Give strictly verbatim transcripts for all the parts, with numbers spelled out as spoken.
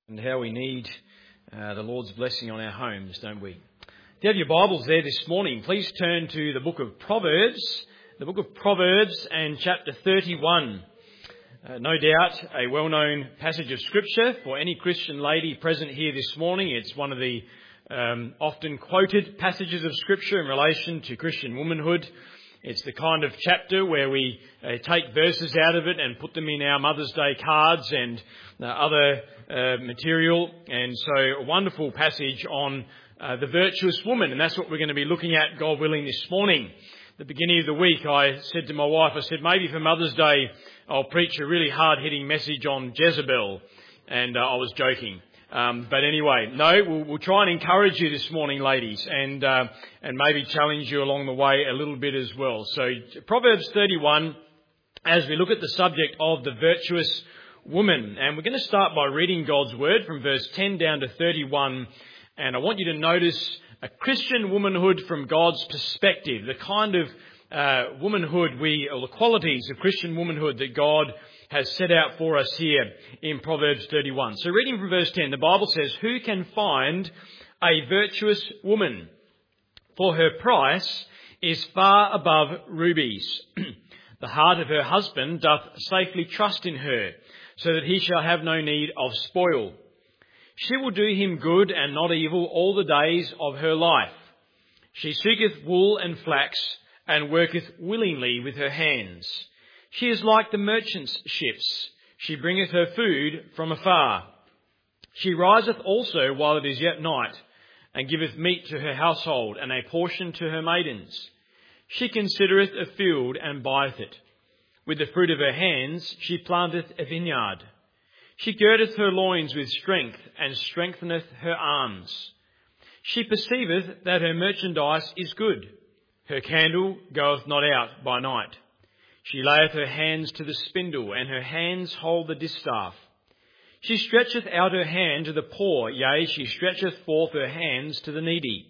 And how we need uh, the Lord's blessing on our homes, don't we? If you have your Bibles there this morning, please turn to the book of Proverbs, the book of Proverbs and chapter thirty-one. Uh, no doubt a well-known passage of Scripture for any Christian lady present here this morning. It's one of the um, often quoted passages of Scripture in relation to Christian womanhood. It's the kind of chapter where we uh, take verses out of it and put them in our Mother's Day cards and uh, other uh, material. And so a wonderful passage on uh, the virtuous woman. And that's what we're going to be looking at, God willing, this morning. At the beginning of the week, I said to my wife, I said, maybe for Mother's Day, I'll preach a really hard-hitting message on Jezebel. And uh, I was joking. Um, but anyway, no, we'll, we'll try and encourage you this morning, ladies, and uh, and maybe challenge you along the way a little bit as well. So Proverbs thirty-one, as we look at the subject of the virtuous woman. And we're going to start by reading God's Word from verse ten down to thirty-one. And I want you to notice a Christian womanhood from God's perspective, the kind of uh, womanhood we, or the qualities of Christian womanhood that God has set out for us here in Proverbs thirty-one. So reading from verse ten, the Bible says, "Who can find a virtuous woman? For her price is far above rubies. The heart of her husband doth safely trust in her, so that he shall have no need of spoil. She will do him good and not evil all the days of her life. She seeketh wool and flax, and worketh willingly with her hands. She is like the merchant's ships. She bringeth her food from afar. She riseth also while it is yet night, and giveth meat to her household, and a portion to her maidens. She considereth a field, and buyeth it. With the fruit of her hands she planteth a vineyard. She girdeth her loins with strength, and strengtheneth her arms. She perceiveth that her merchandise is good. Her candle goeth not out by night. She layeth her hands to the spindle, and her hands hold the distaff. She stretcheth out her hand to the poor, yea, she stretcheth forth her hands to the needy.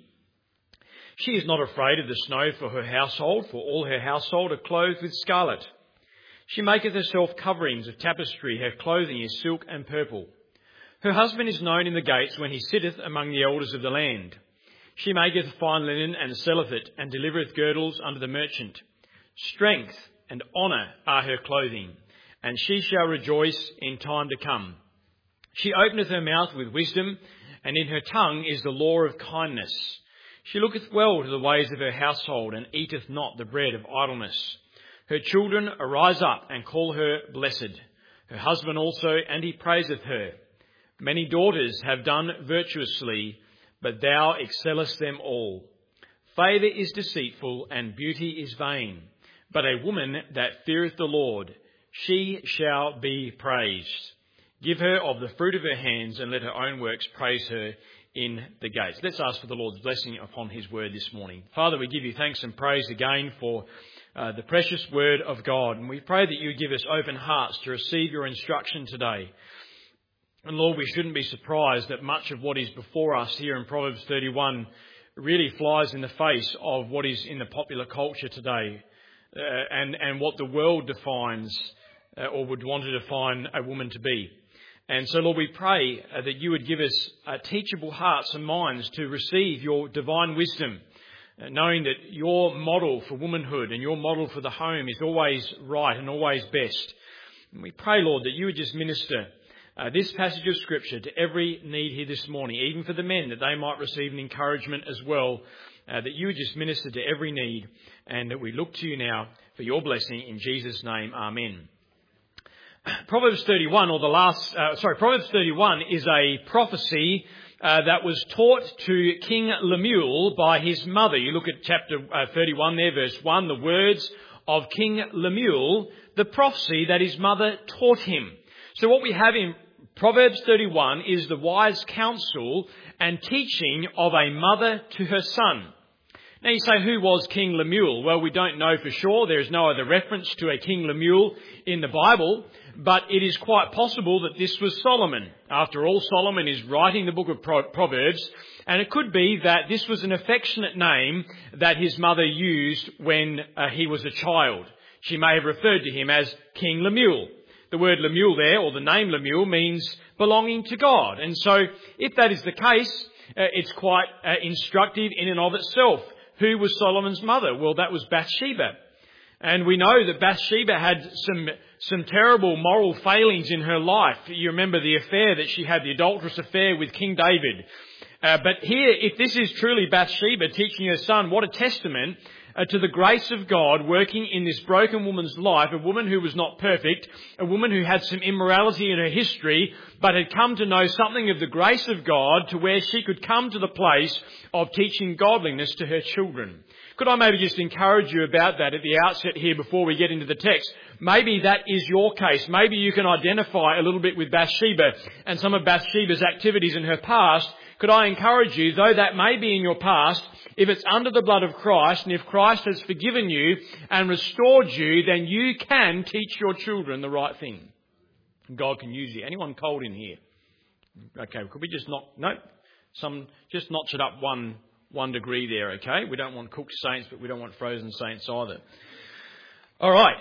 She is not afraid of the snow for her household, for all her household are clothed with scarlet. She maketh herself coverings of tapestry, her clothing is silk and purple. Her husband is known in the gates when he sitteth among the elders of the land. She maketh fine linen and selleth it, and delivereth girdles unto the merchant. Strength and honour are her clothing, and she shall rejoice in time to come. She openeth her mouth with wisdom, and in her tongue is the law of kindness. She looketh well to the ways of her household, and eateth not the bread of idleness. Her children arise up and call her blessed, her husband also, and he praiseth her. Many daughters have done virtuously, but thou excellest them all. Favour is deceitful, and beauty is vain. But a woman that feareth the Lord, she shall be praised. Give her of the fruit of her hands, and let her own works praise her in the gates." Let's ask for the Lord's blessing upon his word this morning. Father, we give you thanks and praise again for uh, the precious word of God. And we pray that you give us open hearts to receive your instruction today. And Lord, we shouldn't be surprised that much of what is before us here in Proverbs thirty-one really flies in the face of what is in the popular culture today. Uh, and, and what the world defines uh, or would want to define a woman to be. And so, Lord, we pray uh, that you would give us uh, teachable hearts and minds to receive your divine wisdom, uh, knowing that your model for womanhood and your model for the home is always right and always best. And we pray, Lord, that you would just minister uh, this passage of Scripture to every need here this morning, even for the men, that they might receive an encouragement as well. Uh, that you would just minister to every need, and that we look to you now for your blessing in Jesus' name. Amen. Proverbs thirty-one, or the last, uh, sorry, Proverbs thirty-one is a prophecy uh, that was taught to King Lemuel by his mother. You look at chapter uh, thirty-one there, verse one, the words of King Lemuel, the prophecy that his mother taught him. So what we have in Proverbs thirty-one is the wise counsel and teaching of a mother to her son. Now you say, who was King Lemuel? Well, we don't know for sure. There is no other reference to a King Lemuel in the Bible, but it is quite possible that this was Solomon. After all, Solomon is writing the book of Proverbs, and it could be that this was an affectionate name that his mother used when uh, he was a child. She may have referred to him as King Lemuel. The word Lemuel there, or the name Lemuel, means belonging to God. And so if that is the case, uh, it's quite uh, instructive in and of itself. Who was Solomon's mother? Well, that was Bathsheba. And we know that Bathsheba had some some terrible moral failings in her life. You remember the affair that she had, the adulterous affair with King David. Uh, but here, if this is truly Bathsheba teaching her son, what a testament uh, to the grace of God working in this broken woman's life, a woman who was not perfect, a woman who had some immorality in her history, but had come to know something of the grace of God to where she could come to the place of teaching godliness to her children. Could I maybe just encourage you about that at the outset here before we get into the text? Maybe that is your case. Maybe you can identify a little bit with Bathsheba and some of Bathsheba's activities in her past. Could I encourage you, though that may be in your past, if it's under the blood of Christ and if Christ has forgiven you and restored you, then you can teach your children the right thing. God can use you. Anyone cold in here? Okay, could we just knock, no, some, just notch it up one One degree there, okay? We don't want cooked saints, but we don't want frozen saints either. All right.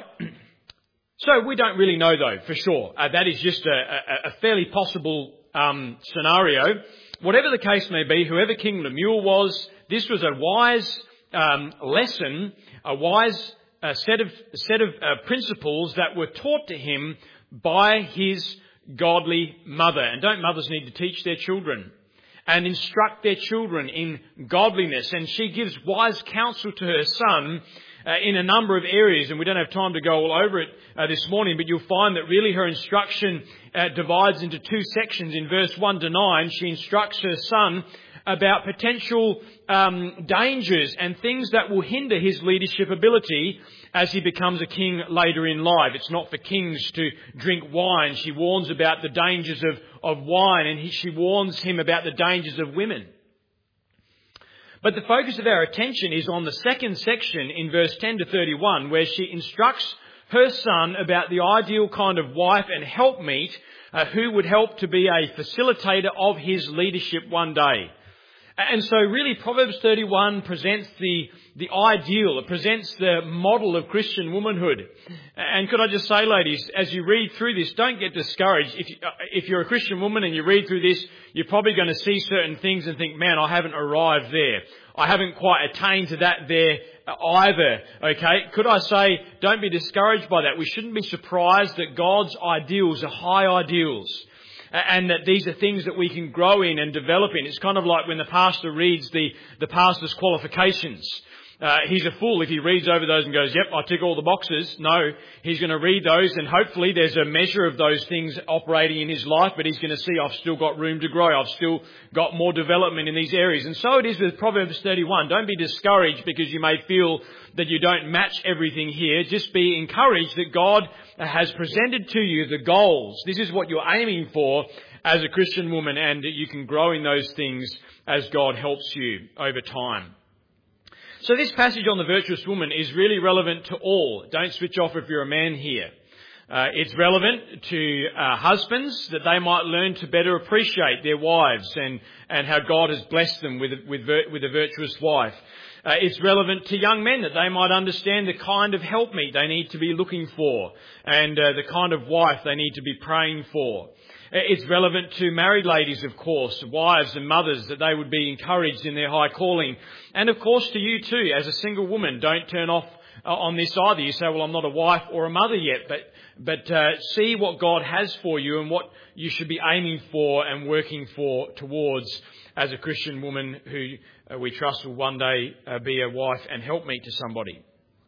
So we don't really know, though, for sure. Uh, that is just a, a, a fairly possible um, scenario. Whatever the case may be, whoever King Lemuel was, this was a wise um, lesson, a wise uh, set of set of uh, principles that were taught to him by his godly mother. And don't mothers need to teach their children and instruct their children in godliness? And she gives wise counsel to her son uh, in a number of areas, and we don't have time to go all over it uh, this morning, but you'll find that really her instruction uh, divides into two sections. In verse one to nine, she instructs her son about potential um, dangers and things that will hinder his leadership ability as he becomes a king later in life. It's not for kings to drink wine. She warns about the dangers of, of wine, and he, she warns him about the dangers of women. But the focus of our attention is on the second section in verse ten to thirty-one, where she instructs her son about the ideal kind of wife and helpmeet uh, who would help to be a facilitator of his leadership one day. And so really Proverbs thirty-one presents the, the ideal, it presents the model of Christian womanhood. And could I just say, ladies, as you read through this, don't get discouraged. If, you, if you're a Christian woman and you read through this, you're probably going to see certain things and think, man, I haven't arrived there. I haven't quite attained to that there either. Okay? Could I say, don't be discouraged by that. We shouldn't be surprised that God's ideals are high ideals. And that these are things that we can grow in and develop in. It's kind of like when the pastor reads the, the pastor's qualifications. Uh, he's a fool if he reads over those and goes, yep, I tick all the boxes. No, he's going to read those, and hopefully there's a measure of those things operating in his life, but he's going to see I've still got room to grow. I've still got more development in these areas. And so it is with Proverbs thirty-one. Don't be discouraged because you may feel that you don't match everything here. Just be encouraged that God has presented to you the goals. This is what you're aiming for as a Christian woman, and you can grow in those things as God helps you over time. So this passage on the virtuous woman is really relevant to all. Don't switch off if you're a man here. Uh, it's relevant to uh, husbands, that they might learn to better appreciate their wives and, and how God has blessed them with, with, with a virtuous wife. Uh, it's relevant to young men, that they might understand the kind of helpmeet they need to be looking for and uh, the kind of wife they need to be praying for. It's relevant to married ladies, of course, wives and mothers, that they would be encouraged in their high calling. And of course to you too, as a single woman. Don't turn off uh, on this either. You say, well, I'm not a wife or a mother yet, but but uh, see what God has for you and what you should be aiming for and working for towards as a Christian woman who uh, we trust will one day uh, be a wife and helpmeet to somebody.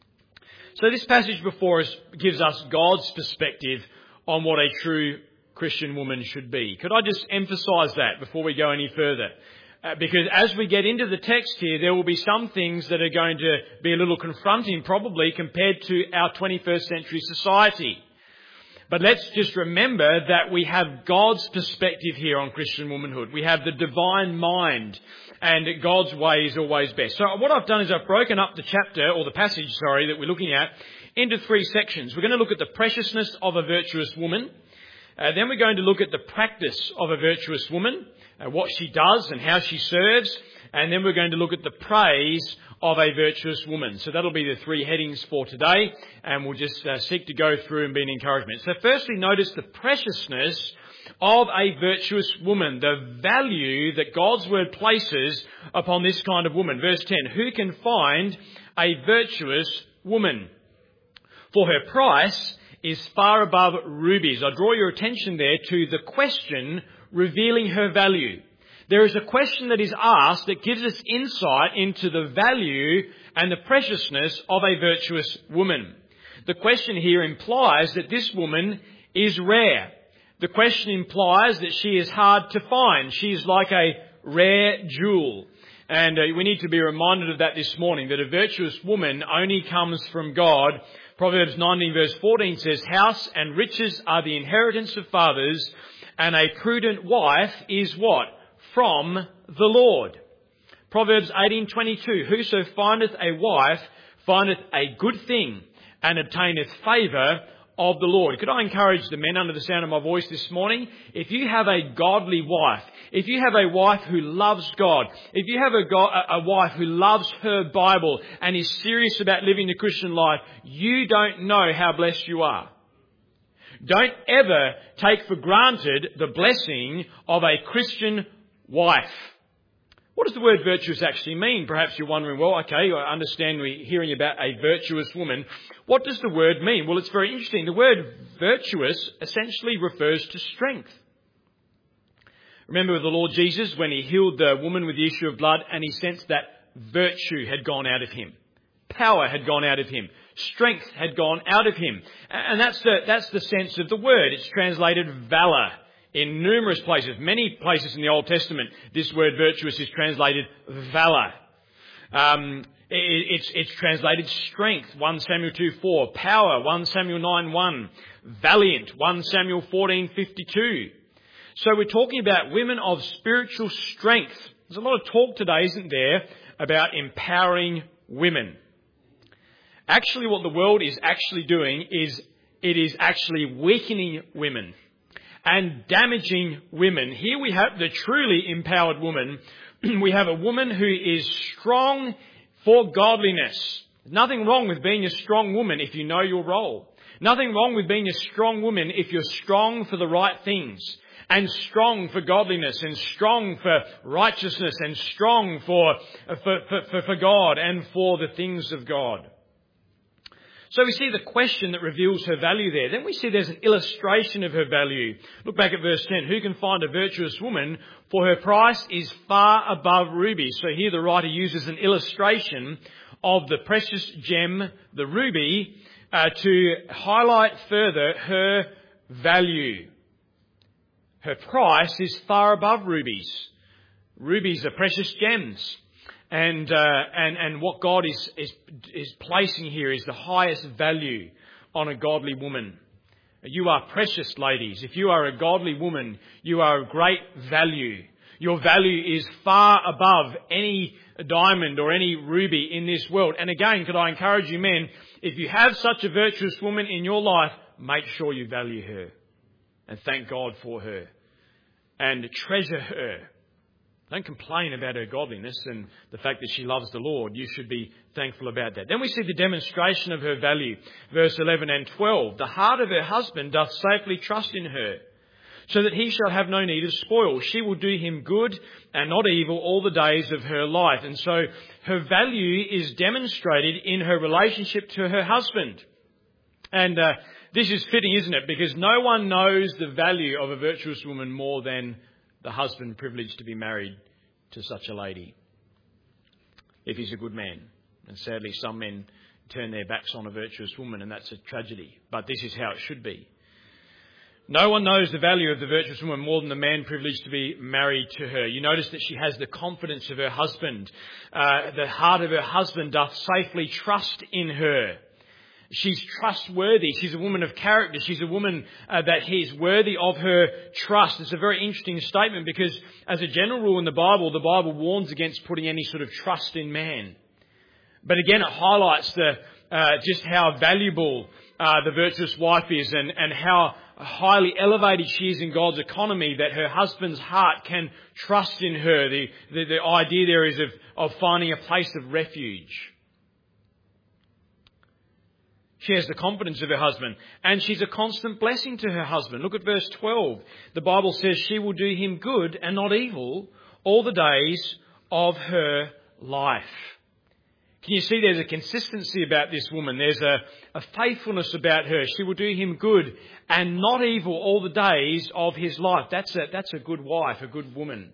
So this passage before us gives us God's perspective on what a true Christian woman should be. Could I just emphasise that before we go any further? Uh, because as we get into the text here, there will be some things that are going to be a little confronting probably compared to our twenty-first century society. But let's just remember that we have God's perspective here on Christian womanhood. We have the divine mind, and God's way is always best. So what I've done is I've broken up the chapter, or the passage, sorry, that we're looking at into three sections. We're going to look at the preciousness of a virtuous woman. Uh, then we're going to look at the practice of a virtuous woman, uh, what she does and how she serves. And then we're going to look at the praise of a virtuous woman. So that'll be the three headings for today, and we'll just uh, seek to go through and be an encouragement. So firstly, notice the preciousness of a virtuous woman, the value that God's word places upon this kind of woman. Verse ten, who can find a virtuous woman? For her price is far above rubies. I draw your attention there to the question revealing her value. There is a question that is asked that gives us insight into the value and the preciousness of a virtuous woman. The question here implies that this woman is rare. The question implies that she is hard to find. She is like a rare jewel. And uh, we need to be reminded of that this morning, that a virtuous woman only comes from God. Proverbs nineteen verse fourteen says, house and riches are the inheritance of fathers, and a prudent wife is what? From the Lord. Proverbs eighteen twenty-two, whoso findeth a wife findeth a good thing, and obtaineth favour of the Lord. Could I encourage the men under the sound of my voice this morning? If you have a godly wife, if you have a wife who loves God, if you have a, go- a wife who loves her Bible and is serious about living the Christian life, you don't know how blessed you are. Don't ever take for granted the blessing of a Christian wife. What does the word virtuous actually mean? Perhaps you're wondering, well, okay, I understand we're hearing about a virtuous woman. What does the word mean? Well, it's very interesting. The word virtuous essentially refers to strength. Remember the Lord Jesus when he healed the woman with the issue of blood, and he sensed that virtue had gone out of him. Power had gone out of him. Strength had gone out of him. And that's the, that's the sense of the word. It's translated valour. In numerous places, many places in the Old Testament, this word virtuous is translated valour. Um, it, it's, it's translated strength, First Samuel two four, power, First Samuel nine one, valiant, First Samuel fourteen fifty-two. So we're talking about women of spiritual strength. There's a lot of talk today, isn't there, about empowering women. Actually, what the world is actually doing is it is actually weakening women and damaging women. Here we have the truly empowered woman. We have a woman who is strong for godliness. Nothing wrong with being a strong woman if you know your role. Nothing wrong with being a strong woman if you're strong for the right things, and strong for godliness, and strong for righteousness, and strong for, for, for, for God and for the things of God. So we see the question that reveals her value there. Then we see there's an illustration of her value. Look back at verse ten. Who can find a virtuous woman? For her price is far above rubies. So here the writer uses an illustration of the precious gem, the ruby, uh, to highlight further her value. Her price is far above rubies. Rubies are precious gems. And, uh, and, and what God is, is, is placing here is the highest value on a godly woman. You are precious, ladies. If you are a godly woman, you are of great value. Your value is far above any diamond or any ruby in this world. And again, could I encourage you men, if you have such a virtuous woman in your life, make sure you value her and thank God for her and treasure her. Don't complain about her godliness and the fact that she loves the Lord. You should be thankful about that. Then we see the demonstration of her value. Verse eleven and twelve. The heart of her husband doth safely trust in her, so that he shall have no need of spoil. She will do him good and not evil all the days of her life. And so her value is demonstrated in her relationship to her husband. And uh, this is fitting, isn't it? Because no one knows the value of a virtuous woman more than the husband privileged to be married to such a lady, if he's a good man. And sadly, some men turn their backs on a virtuous woman, and that's a tragedy. But this is how it should be. No one knows the value of the virtuous woman more than the man privileged to be married to her. You notice that she has the confidence of her husband. Uh, the heart of her husband doth safely trust in her. She's trustworthy. She's a woman of character. She's a woman uh, that he's worthy of her trust. It's a very interesting statement because as a general rule in the Bible, the Bible warns against putting any sort of trust in man. But again, it highlights the uh, just how valuable uh, the virtuous wife is and, and how highly elevated she is in God's economy, that her husband's heart can trust in her. The, the, the idea there is of, of finding a place of refuge. She has the confidence of her husband, and she's a constant blessing to her husband. Look at verse twelve. The Bible says she will do him good and not evil all the days of her life. Can you see there's a consistency about this woman? There's a, a faithfulness about her. She will do him good and not evil all the days of his life. That's a, that's a good wife, a good woman.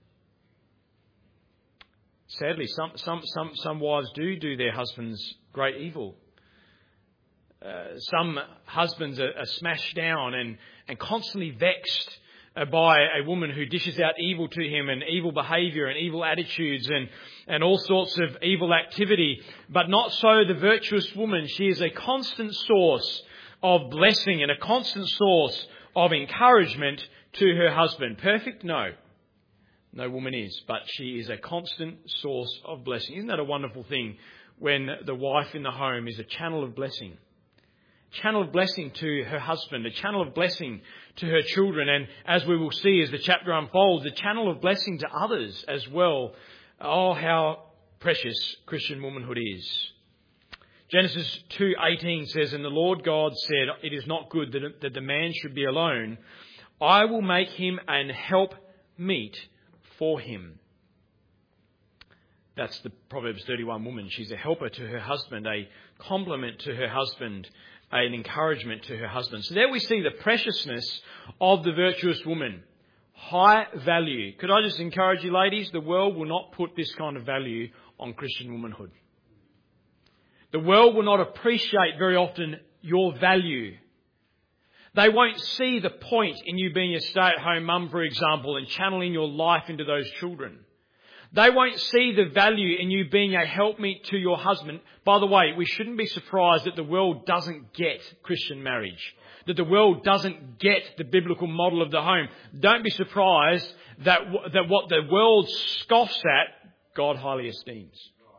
Sadly, some, some, some, some wives do do their husbands great evil. Uh, some husbands are, are smashed down and, and constantly vexed uh, by a woman who dishes out evil to him and evil behaviour and evil attitudes and, and all sorts of evil activity. But not so the virtuous woman. She is a constant source of blessing and a constant source of encouragement to her husband. Perfect? No. No woman is, but she is a constant source of blessing. Isn't that a wonderful thing when the wife in the home is a channel of blessing? Channel of blessing to her husband, a channel of blessing to her children, and as we will see as the chapter unfolds, a channel of blessing to others as well. Oh, how precious Christian womanhood is. Genesis two eighteen says, "And the Lord God said, it is not good that, that the man should be alone. I will make him an help meet for him." That's the Proverbs thirty-one woman. She's a helper to her husband, a complement to her husband, an encouragement to her husband. So there we see the preciousness of the virtuous woman. High value. Could I just encourage you, ladies? The world will not put this kind of value on Christian womanhood. The world will not appreciate very often your value. They won't see the point in you being a stay-at-home mum, for example, and channeling your life into those children. They won't see the value in you being a helpmeet to your husband. By the way, we shouldn't be surprised that the world doesn't get Christian marriage, that the world doesn't get the biblical model of the home. Don't be surprised that, that what the world scoffs at, God highly esteems.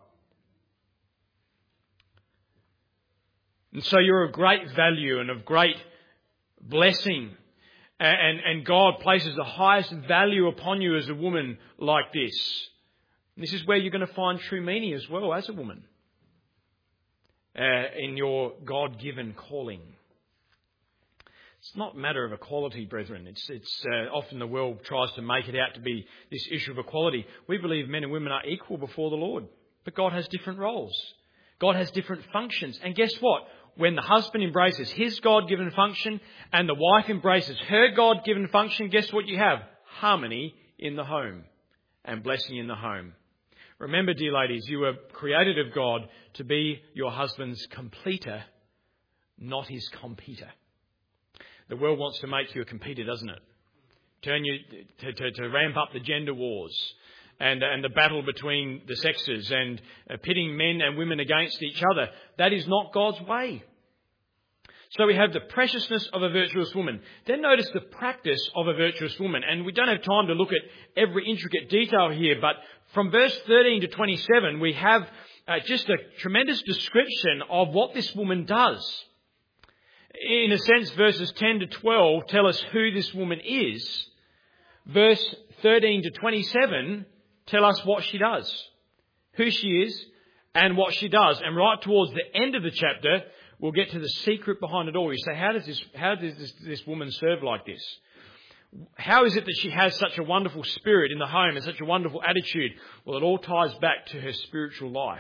And so you're of great value and of great blessing. And, and God places the highest value upon you as a woman like this. And this is where you're going to find true meaning as well as a woman. Uh, in your God-given calling. It's not a matter of equality, brethren. It's, it's uh, often the world tries to make it out to be this issue of equality. We believe men and women are equal before the Lord. But God has different roles. God has different functions. And guess what? When the husband embraces his God-given function and the wife embraces her God-given function, guess what you have? Harmony in the home and blessing in the home. Remember, dear ladies, you were created of God to be your husband's completer, not his competer. The world wants to make you a competitor, doesn't it? Turn you to, to, to ramp up the gender wars and, and the battle between the sexes and uh, pitting men and women against each other. That is not God's way. So we have the preciousness of a virtuous woman. Then notice the practice of a virtuous woman. And we don't have time to look at every intricate detail here, but from verse thirteen to twenty-seven, we have uh, just a tremendous description of what this woman does. In a sense, verses ten to twelve tell us who this woman is. Verse thirteen to twenty-seven tell us what she does, who she is and what she does. And right towards the end of the chapter, we'll get to the secret behind it all. You say, how does this, how does this, this woman serve like this? How is it that she has such a wonderful spirit in the home and such a wonderful attitude? Well, it all ties back to her spiritual life.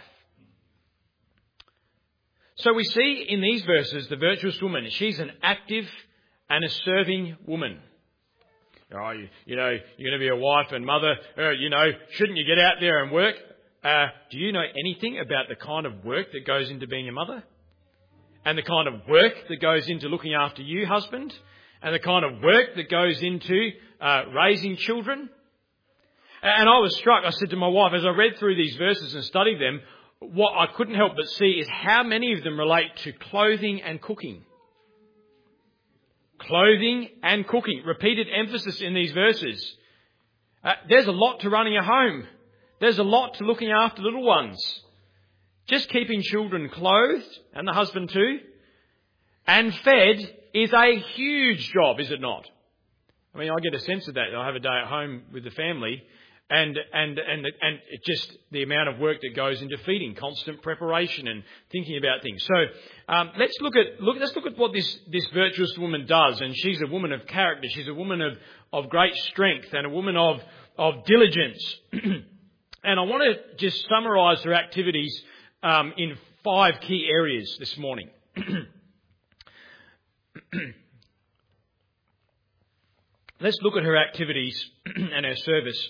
So we see in these verses the virtuous woman. She's an active and a serving woman. Oh, you, you know, you're going to be a wife and mother. Uh, you know, shouldn't you get out there and work? Uh, do you know anything about the kind of work that goes into being a mother? And the kind of work that goes into looking after you, husband? And the kind of work that goes into uh, raising children? And I was struck. I said to my wife, as I read through these verses and studied them, what I couldn't help but see is how many of them relate to clothing and cooking. Clothing and cooking. Repeated emphasis in these verses. Uh, there's a lot to running a home. There's a lot to looking after little ones. Just keeping children clothed, and the husband too, and fed is a huge job, is it not? I mean, I get a sense of that. I have a day at home with the family, And, and, and, and it just the amount of work that goes into feeding, constant preparation and thinking about things. So, um, let's look at, look, let's look at what this, this virtuous woman does. And she's a woman of character. She's a woman of, of great strength and a woman of, of diligence. And I want to just summarise her activities, um, in five key areas this morning. Let's look at her activities and her service,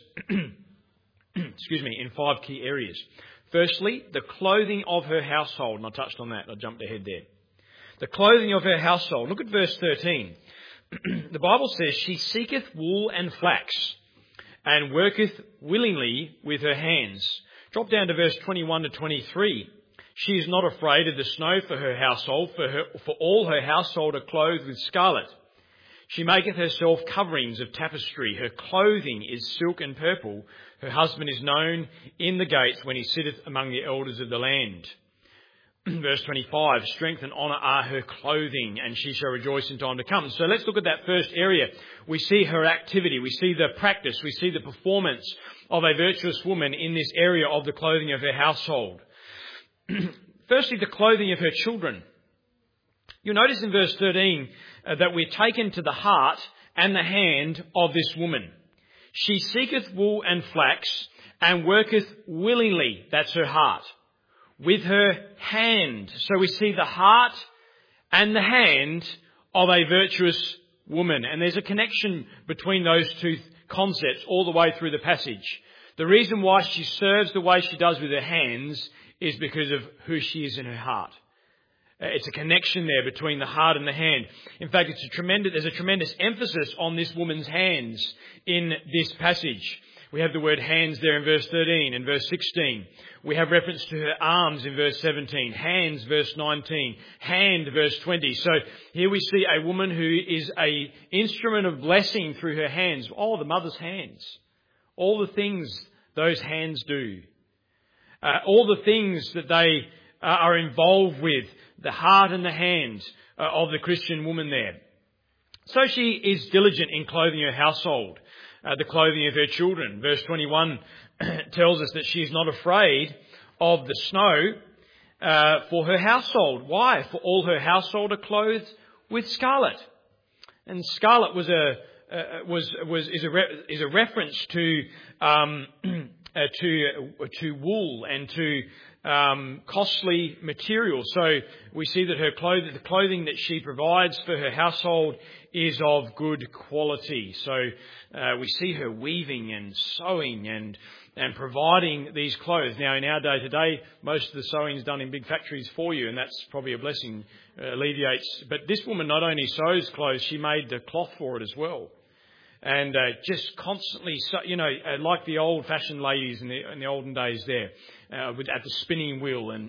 excuse me, in five key areas. Firstly, the clothing of her household, and I touched on that, I jumped ahead there. The clothing of her household. Look at verse thirteen. The Bible says, she seeketh wool and flax, and worketh willingly with her hands. Drop down to verse twenty-one to twenty-three. She is not afraid of the snow for her household, for, her, for all her household are clothed with scarlet. She maketh herself coverings of tapestry. Her clothing is silk and purple. Her husband is known in the gates when he sitteth among the elders of the land. Verse twenty-five, strength and honour are her clothing, and she shall rejoice in time to come. So let's look at that first area. We see her activity. We see the practice. We see the performance of a virtuous woman in this area of the clothing of her household. Firstly, the clothing of her children. You'll notice in verse thirteen uh, that we're taken to the heart and the hand of this woman. She seeketh wool and flax and worketh willingly, that's her heart, with her hand. So we see the heart and the hand of a virtuous woman. And there's a connection between those two concepts all the way through the passage. The reason why she serves the way she does with her hands is because of who she is in her heart. It's a connection there between the heart and the hand. In fact, it's a tremendous, there's a tremendous emphasis on this woman's hands in this passage. We have the word hands there in verse thirteen and verse sixteen. We have reference to her arms in verse seventeen, hands verse nineteen, hand verse twenty. So here we see a woman who is a instrument of blessing through her hands. Oh, the mother's hands. All the things those hands do. Uh, all the things that they uh, are involved with. The heart and the hand uh, of the Christian woman there. So she is diligent in clothing her household, uh, the clothing of her children. Verse twenty-one tells us that she is not afraid of the snow uh, for her household. Why? For all her household are clothed with scarlet. And scarlet was a uh, was was is a re- is a reference to um, uh, to to wool and to Um, costly material. So we see that her clothing, the clothing that she provides for her household is of good quality. So uh, we see her weaving and sewing and and providing these clothes. Now in our day today, most of the sewing is done in big factories for you, and that's probably a blessing, uh, alleviates. But this woman not only sews clothes, she made the cloth for it as well. And uh, just constantly, you know, uh, like the old-fashioned ladies in the, in the olden days there, uh, with, at the spinning wheel, and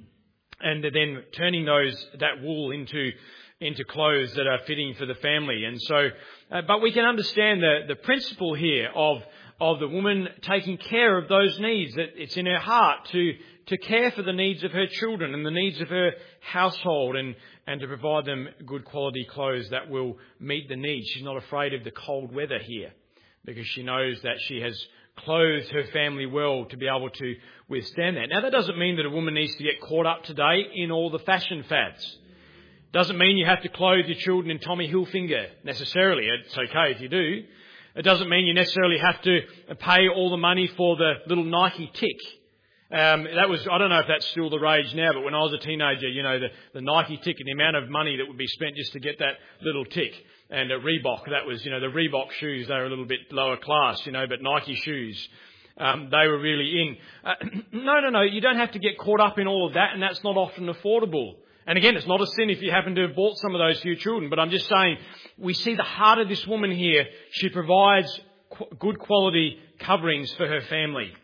and then turning those that wool into into clothes that are fitting for the family. And so, uh, but we can understand the the principle here of of the woman taking care of those needs. That it's in her heart to to care for the needs of her children and the needs of her household, and and to provide them good quality clothes that will meet the needs. She's not afraid of the cold weather here, because she knows that she has clothed her family well to be able to withstand that. Now, that doesn't mean that a woman needs to get caught up today in all the fashion fads. Doesn't mean you have to clothe your children in Tommy Hilfiger necessarily. It's okay if you do. It doesn't mean you necessarily have to pay all the money for the little Nike tick. Um, that was, I don't know if that's still the rage now, but when I was a teenager, you know, the, the Nike tick and the amount of money that would be spent just to get that little tick. And a Reebok, that was, you know, the Reebok shoes, they were a little bit lower class, you know, but Nike shoes, um, they were really in. Uh, no, no, no, you don't have to get caught up in all of that, and that's not often affordable. And again, it's not a sin if you happen to have bought some of those for your children, but I'm just saying, we see the heart of this woman here. She provides qu- good quality coverings for her family.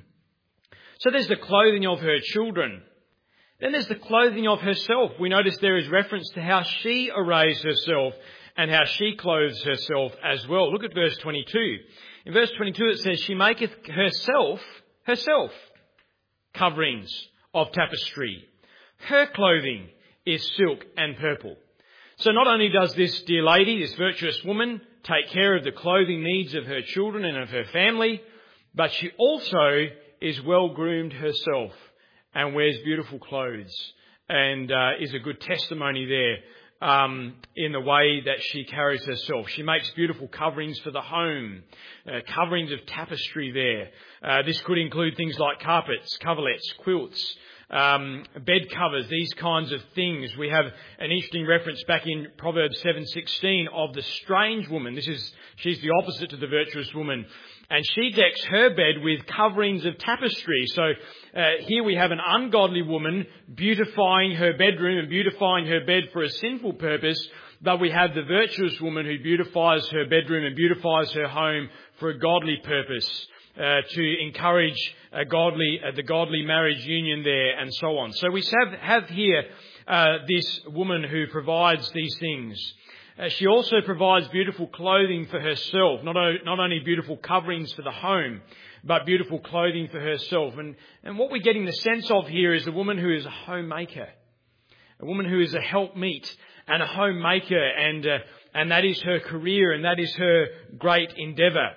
So there's the clothing of her children. Then there's the clothing of herself. We notice there is reference to how she arrays herself and how she clothes herself as well. Look at verse twenty-two. In verse twenty-two it says, she maketh herself, herself, coverings of tapestry. Her clothing is silk and purple. So not only does this dear lady, this virtuous woman, take care of the clothing needs of her children and of her family, but she also is well groomed herself and wears beautiful clothes and uh, is a good testimony there um, in the way that she carries herself. She makes beautiful coverings for the home, uh, coverings of tapestry there. Uh, this could include things like carpets, coverlets, quilts, um, bed covers, these kinds of things. We have an interesting reference back in Proverbs seven sixteen of the strange woman. This is, she's the opposite to the virtuous woman. And she decks her bed with coverings of tapestry. So uh, here we have an ungodly woman beautifying her bedroom and beautifying her bed for a sinful purpose. But we have the virtuous woman who beautifies her bedroom and beautifies her home for a godly purpose, uh, to encourage a godly, uh, the godly marriage union there and so on. So we have, have here uh, this woman who provides these things. Uh, she also provides beautiful clothing for herself, not, o- not only beautiful coverings for the home, but beautiful clothing for herself. And, and what we're getting the sense of here is a woman who is a homemaker, a woman who is a helpmeet and a homemaker, and, uh, and that is her career and that is her great endeavour.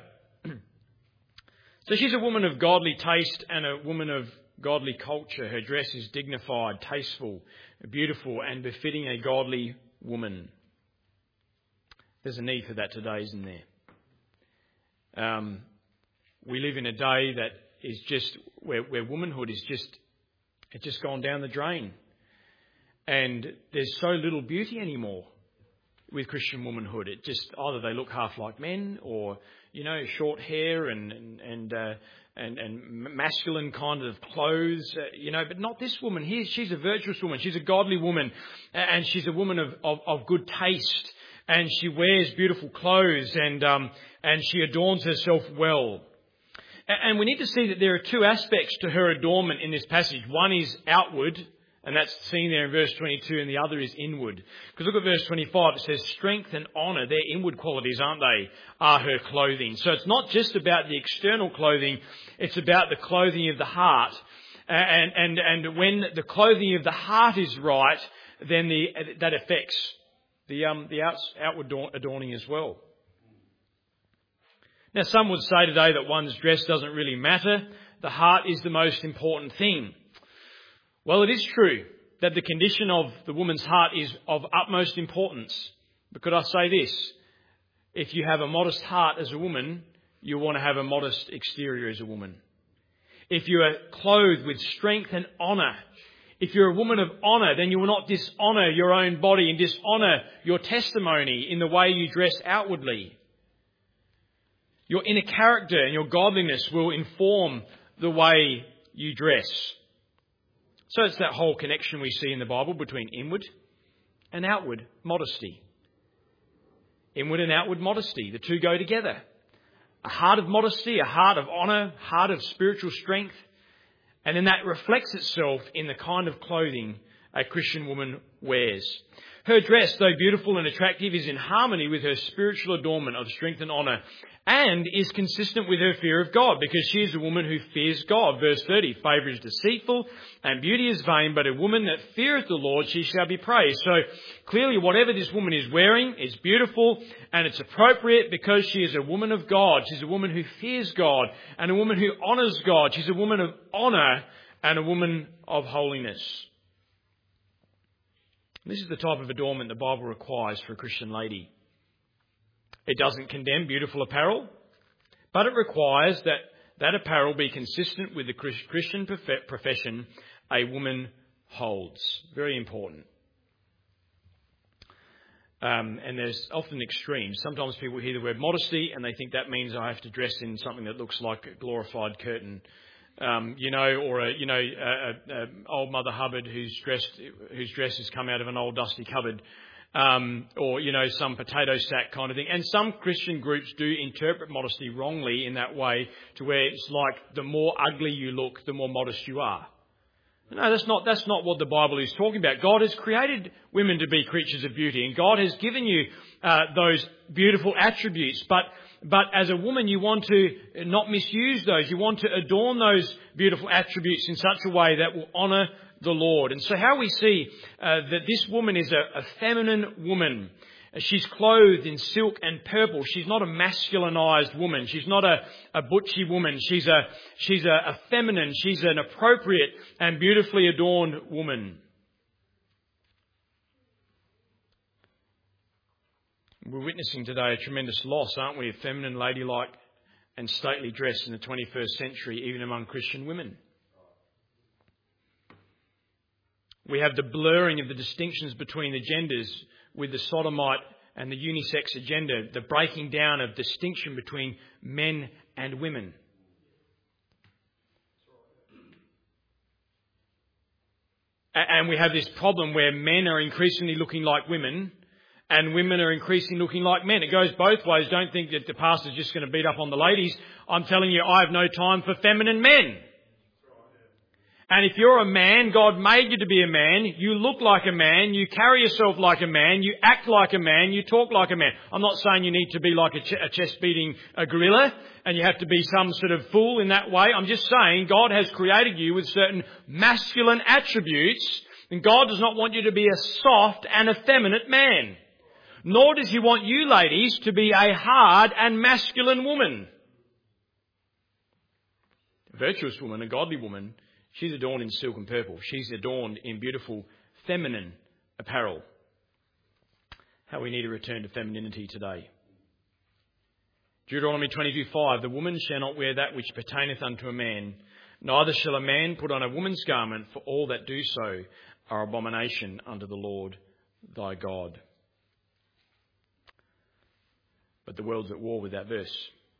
So she's a woman of godly taste and a woman of godly culture. Her dress is dignified, tasteful, beautiful and befitting a godly woman. There's a need for that today, isn't there? Um, we live in a day that is just where, where womanhood is just it's just gone down the drain, and there's so little beauty anymore with Christian womanhood. It just either they look half like men, or you know, short hair and and and uh, and, and masculine kind of clothes, uh, you know. But not this woman here. She's a virtuous woman. She's a godly woman, and she's a woman of of, of good taste. And she wears beautiful clothes and um, and she adorns herself well. And we need to see that there are two aspects to her adornment in this passage. One is outward, and that's seen there in verse twenty-two, and the other is inward. Because look at verse twenty-five, it says strength and honour, they're inward qualities, aren't they, are her clothing. So it's not just about the external clothing, it's about the clothing of the heart. And, and, and when the clothing of the heart is right, then the, that affects the um, the out, outward adorning as well. Now, some would say today that one's dress doesn't really matter. The heart is the most important thing. Well, it is true that the condition of the woman's heart is of utmost importance. But could I say this? If you have a modest heart as a woman, you want to have a modest exterior as a woman. If you are clothed with strength and honour, if you're a woman of honour, then you will not dishonour your own body and dishonour your testimony in the way you dress outwardly. Your inner character and your godliness will inform the way you dress. So it's that whole connection we see in the Bible between inward and outward modesty. Inward and outward modesty, the two go together. A heart of modesty, a heart of honour, heart of spiritual strength. And then that reflects itself in the kind of clothing a Christian woman wears. Her dress, though beautiful and attractive, is in harmony with her spiritual adornment of strength and honour, and is consistent with her fear of God, because she is a woman who fears God. Verse thirty, favour is deceitful and beauty is vain, but a woman that feareth the Lord, she shall be praised. So clearly whatever this woman is wearing is beautiful and it's appropriate because she is a woman of God. She's a woman who fears God and a woman who honours God. She's a woman of honour and a woman of holiness. This is the type of adornment the Bible requires for a Christian lady. It doesn't condemn beautiful apparel, but it requires that that apparel be consistent with the Christian profession a woman holds. Very important. Um, and there's often extremes. Sometimes people hear the word modesty and they think that means I have to dress in something that looks like a glorified curtain. Um, you know, or a, you know, a, a, a old Mother Hubbard who's dressed, whose dress has come out of an old dusty cupboard, um, or you know, some potato sack kind of thing. And some Christian groups do interpret modesty wrongly in that way, to where it's like the more ugly you look, the more modest you are. No, that's not that's not what the Bible is talking about. God has created women to be creatures of beauty, and God has given you uh, those beautiful attributes, but. But as a woman, you want to not misuse those. You want to adorn those beautiful attributes in such a way that will honour the Lord. And so how we see uh, that this woman is a, a feminine woman. She's clothed in silk and purple. She's not a masculinized woman. She's not a, a butchy woman. She's a, she's a, a feminine. She's an appropriate and beautifully adorned woman. We're witnessing today a tremendous loss, aren't we, of feminine, ladylike and stately dress in the twenty-first century, even among Christian women. We have the blurring of the distinctions between the genders with the sodomite and the unisex agenda, the breaking down of distinction between men and women. And we have this problem where men are increasingly looking like women and women are increasingly looking like men. It goes both ways. Don't think that the pastor's just going to beat up on the ladies. I'm telling you, I have no time for feminine men. And if you're a man, God made you to be a man. You look like a man. You carry yourself like a man. You act like a man. You talk like a man. I'm not saying you need to be like a, ch- a chest-beating a gorilla and you have to be some sort of fool in that way. I'm just saying God has created you with certain masculine attributes, and God does not want you to be a soft and effeminate man. Nor does He want you ladies to be a hard and masculine woman. A virtuous woman, a godly woman, she's adorned in silk and purple. She's adorned in beautiful feminine apparel. How we need to return to femininity today. Deuteronomy twenty-two five, the woman shall not wear that which pertaineth unto a man, neither shall a man put on a woman's garment, for all that do so are abomination unto the Lord thy God. But the world's at war with that verse.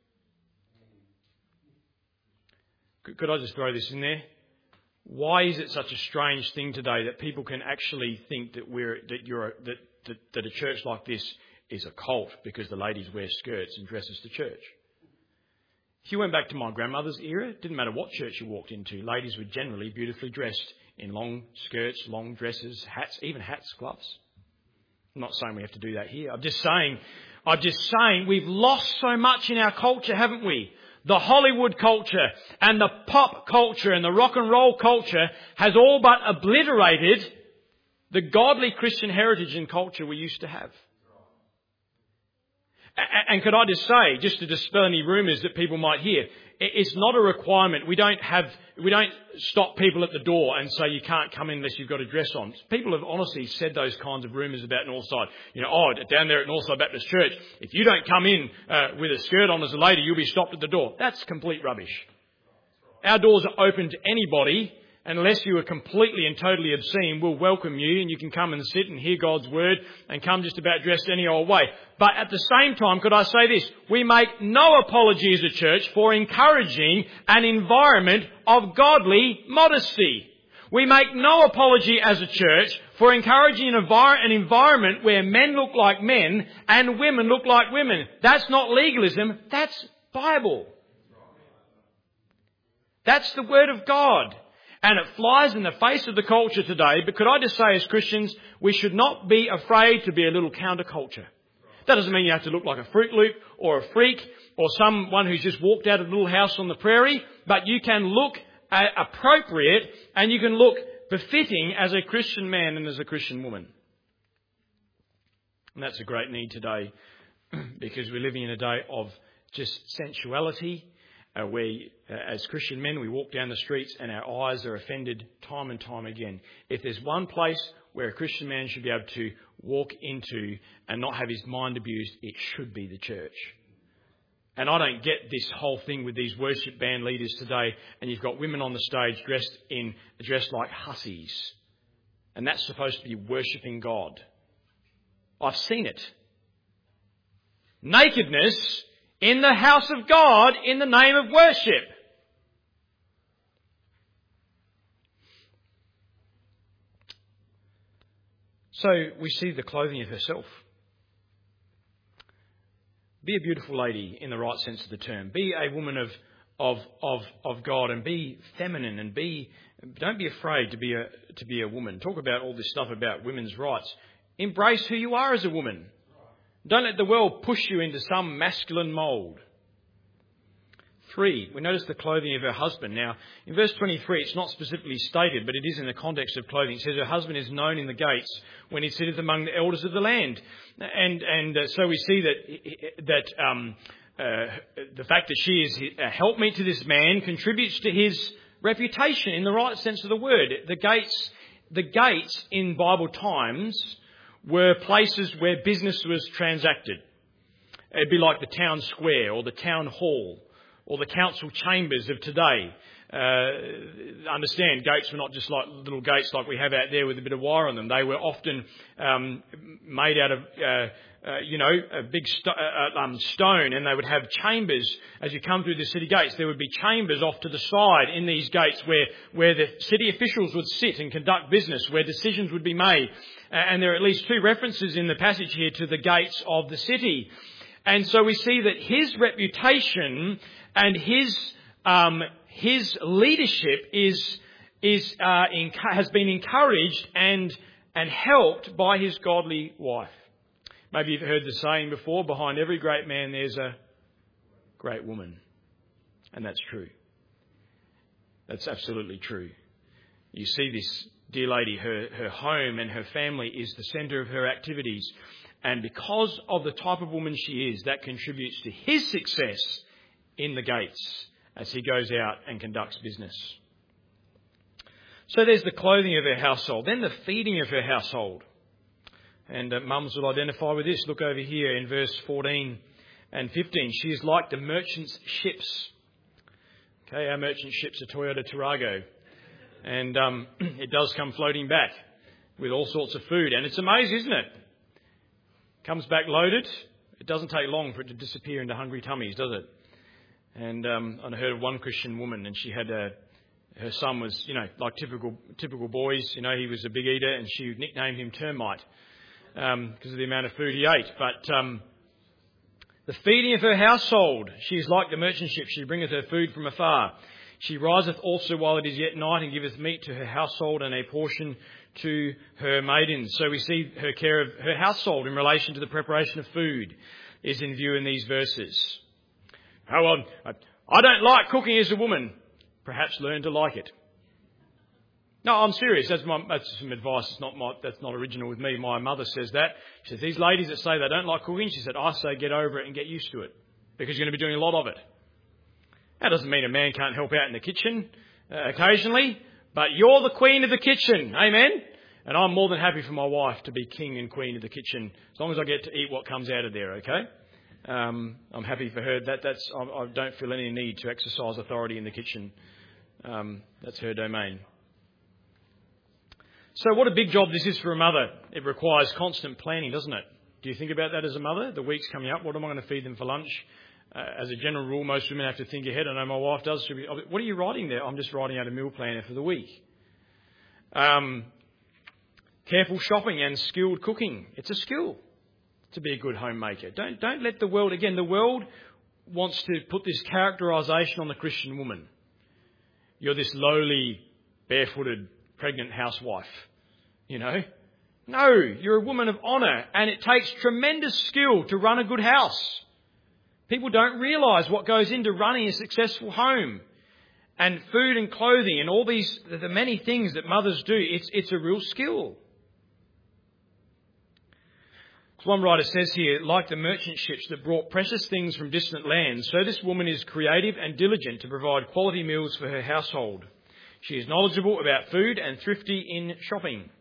Could, could I just throw this in there? Why is it such a strange thing today that people can actually think that we're that you're a, that, that that a church like this is a cult because the ladies wear skirts and dresses to church? If you went back to my grandmother's era, it didn't matter what church you walked into, ladies were generally beautifully dressed in long skirts, long dresses, hats, even hats, gloves. I'm not saying we have to do that here. I'm just saying, I'm just saying we've lost so much in our culture, haven't we? The Hollywood culture and the pop culture and the rock and roll culture has all but obliterated the godly Christian heritage and culture we used to have. And could I just say, just to dispel any rumours that people might hear, it's not a requirement. We don't have, we don't stop people at the door and say you can't come in unless you've got a dress on. People have honestly said those kinds of rumours about Northside. You know, oh, down there at Northside Baptist Church, if you don't come in uh, with a skirt on as a lady, you'll be stopped at the door. That's complete rubbish. Our doors are open to anybody. Unless you are completely and totally obscene, we'll welcome you and you can come and sit and hear God's word and come just about dressed any old way. But at the same time, could I say this? We make no apology as a church for encouraging an environment of godly modesty. We make no apology as a church for encouraging an, envir- an environment where men look like men and women look like women. That's not legalism, that's Bible. That's the Word of God. And it flies in the face of the culture today. But could I just say as Christians, we should not be afraid to be a little counterculture. That doesn't mean you have to look like a Fruit Loop or a freak or someone who's just walked out of a little house on the prairie. But you can look uh, appropriate and you can look befitting as a Christian man and as a Christian woman. And that's a great need today because we're living in a day of just sensuality. Uh, we, uh, as Christian men, we walk down the streets and our eyes are offended time and time again. If there's one place where a Christian man should be able to walk into and not have his mind abused, it should be the church. And I don't get this whole thing with these worship band leaders today, and you've got women on the stage dressed in dressed like hussies, and that's supposed to be worshipping God. I've seen it. Nakedness in the house of God in the name of worship. So we see the clothing of herself. Be a beautiful lady in the right sense of the term. Be a woman of of of of God and be feminine and be don't be afraid to be a to be a woman. Talk about all this stuff about women's rights. Embrace who you are as a woman. Don't let the world push you into some masculine mould. three, we notice the clothing of her husband. Now, in verse twenty-three, it's not specifically stated, but it is in the context of clothing. It says her husband is known in the gates when he sitteth among the elders of the land. And and uh, so we see that that um, uh, the fact that she is a helpmeet to this man contributes to his reputation in the right sense of the word. The gates, the gates in Bible times were places where business was transacted. It'd be like the town square or the town hall or the council chambers of today. Uh, understand, gates were not just like little gates like we have out there with a bit of wire on them. They were often um, made out of, uh, uh, you know, a big st- uh, um, stone, and they would have chambers as you come through the city gates. There would be chambers off to the side in these gates where, where the city officials would sit and conduct business, where decisions would be made. Uh, and there are at least two references in the passage here to the gates of the city. And so we see that his reputation and his um, his leadership is is uh, enc- has been encouraged and and helped by his godly wife. Maybe you've heard the saying before: behind every great man, there's a great woman, and that's true. That's absolutely true. You see this dear lady; her her home and her family is the centre of her activities. And because of the type of woman she is, that contributes to his success in the gates as he goes out and conducts business. So there's the clothing of her household. Then the feeding of her household. And uh, mums will identify with this. Look over here in verse fourteen and fifteen. She is like the merchant's ships. Okay, our merchant ships are Toyota Tarago. And um, it does come floating back with all sorts of food. And it's amazing, isn't it? Comes back loaded. It doesn't take long for it to disappear into hungry tummies, does it? And um, I heard of one Christian woman, and she had a, her son was, you know, like typical typical boys. You know, he was a big eater, and she nicknamed him Termite um, because of the amount of food he ate. But um, the feeding of her household, she is like the merchant ship. She bringeth her food from afar. She riseth also while it is yet night, and giveth meat to her household and a portion to her maidens. So we see her care of her household in relation to the preparation of food is in view in these verses. Oh, well, I don't like cooking as a woman. Perhaps learn to like it. No, I'm serious. That's, my, that's some advice. It's not my, that's not original with me. My mother says that. She says, these ladies that say they don't like cooking, she said, I say get over it and get used to it because you're going to be doing a lot of it. That doesn't mean a man can't help out in the kitchen uh, occasionally, but you're the queen of the kitchen. Amen? And I'm more than happy for my wife to be king and queen of the kitchen, as long as I get to eat what comes out of there, okay? Um, I'm happy for her. That that's I, I don't feel any need to exercise authority in the kitchen. Um, that's her domain. So what a big job this is for a mother. It requires constant planning, doesn't it? Do you think about that as a mother? The week's coming up. What am I going to feed them for lunch? Uh, as a general rule, most women have to think ahead. I know my wife does. She'll be, what are you writing there? I'm just writing out a meal planner for the week. Um, careful shopping and skilled cooking. It's a skill to be a good homemaker. Don't don't let the world, again, the world wants to put this characterisation on the Christian woman. You're this lowly, barefooted, pregnant housewife, you know. No, you're a woman of honour, and it takes tremendous skill to run a good house. People don't realise what goes into running a successful home. And food and clothing and all these, the many things that mothers do, it's it's a real skill. One writer says here, like the merchant ships that brought precious things from distant lands, so this woman is creative and diligent to provide quality meals for her household. She is knowledgeable about food and thrifty in shopping.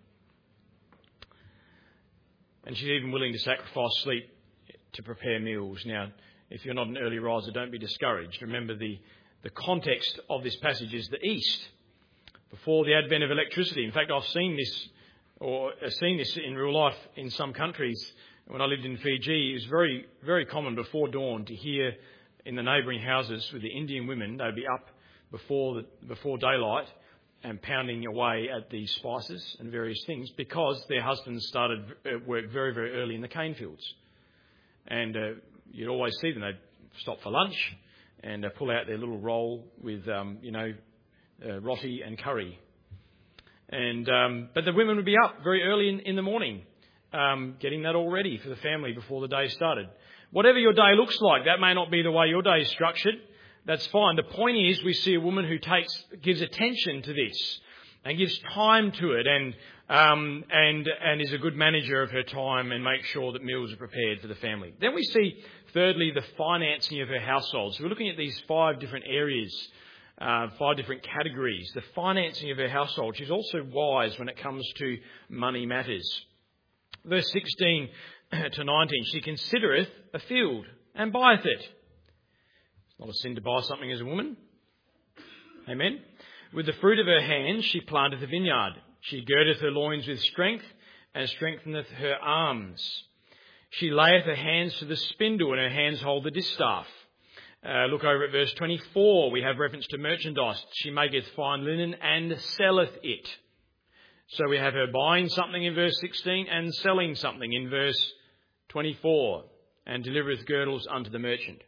And she's even willing to sacrifice sleep to prepare meals. Now, if you're not an early riser, don't be discouraged. Remember, the, the context of this passage is the East, before the advent of electricity. In fact, I've seen this, or seen this in real life in some countries. When I lived in Fiji, it was very, very common before dawn to hear in the neighbouring houses with the Indian women, they'd be up before the, before daylight and pounding away at the spices and various things because their husbands started work very, very early in the cane fields. And uh, you'd always see them. They'd stop for lunch and uh, pull out their little roll with, um, you know, uh, roti and curry. And um, but the women would be up very early in, in the morning, um, getting that all ready for the family before the day started. Whatever your day looks like, that may not be the way your day is structured, That's fine. The point is we see a woman who takes, gives attention to this and gives time to it and, um, and, and is a good manager of her time and makes sure that meals are prepared for the family. Then we see, thirdly, the financing of her household. So we're looking at these five different areas, uh, five different categories. The financing of her household. She's also wise when it comes to money matters. Verse sixteen to nineteen, she considereth a field and buyeth it. It's not a sin to buy something as a woman. Amen. With the fruit of her hands she planteth a vineyard. She girdeth her loins with strength and strengtheneth her arms. She layeth her hands to the spindle and her hands hold the distaff. Uh, look over at verse twenty-four. We have reference to merchandise. She maketh fine linen and selleth it. So we have her buying something in verse sixteen and selling something in verse twenty-four. And delivereth girdles unto the merchant.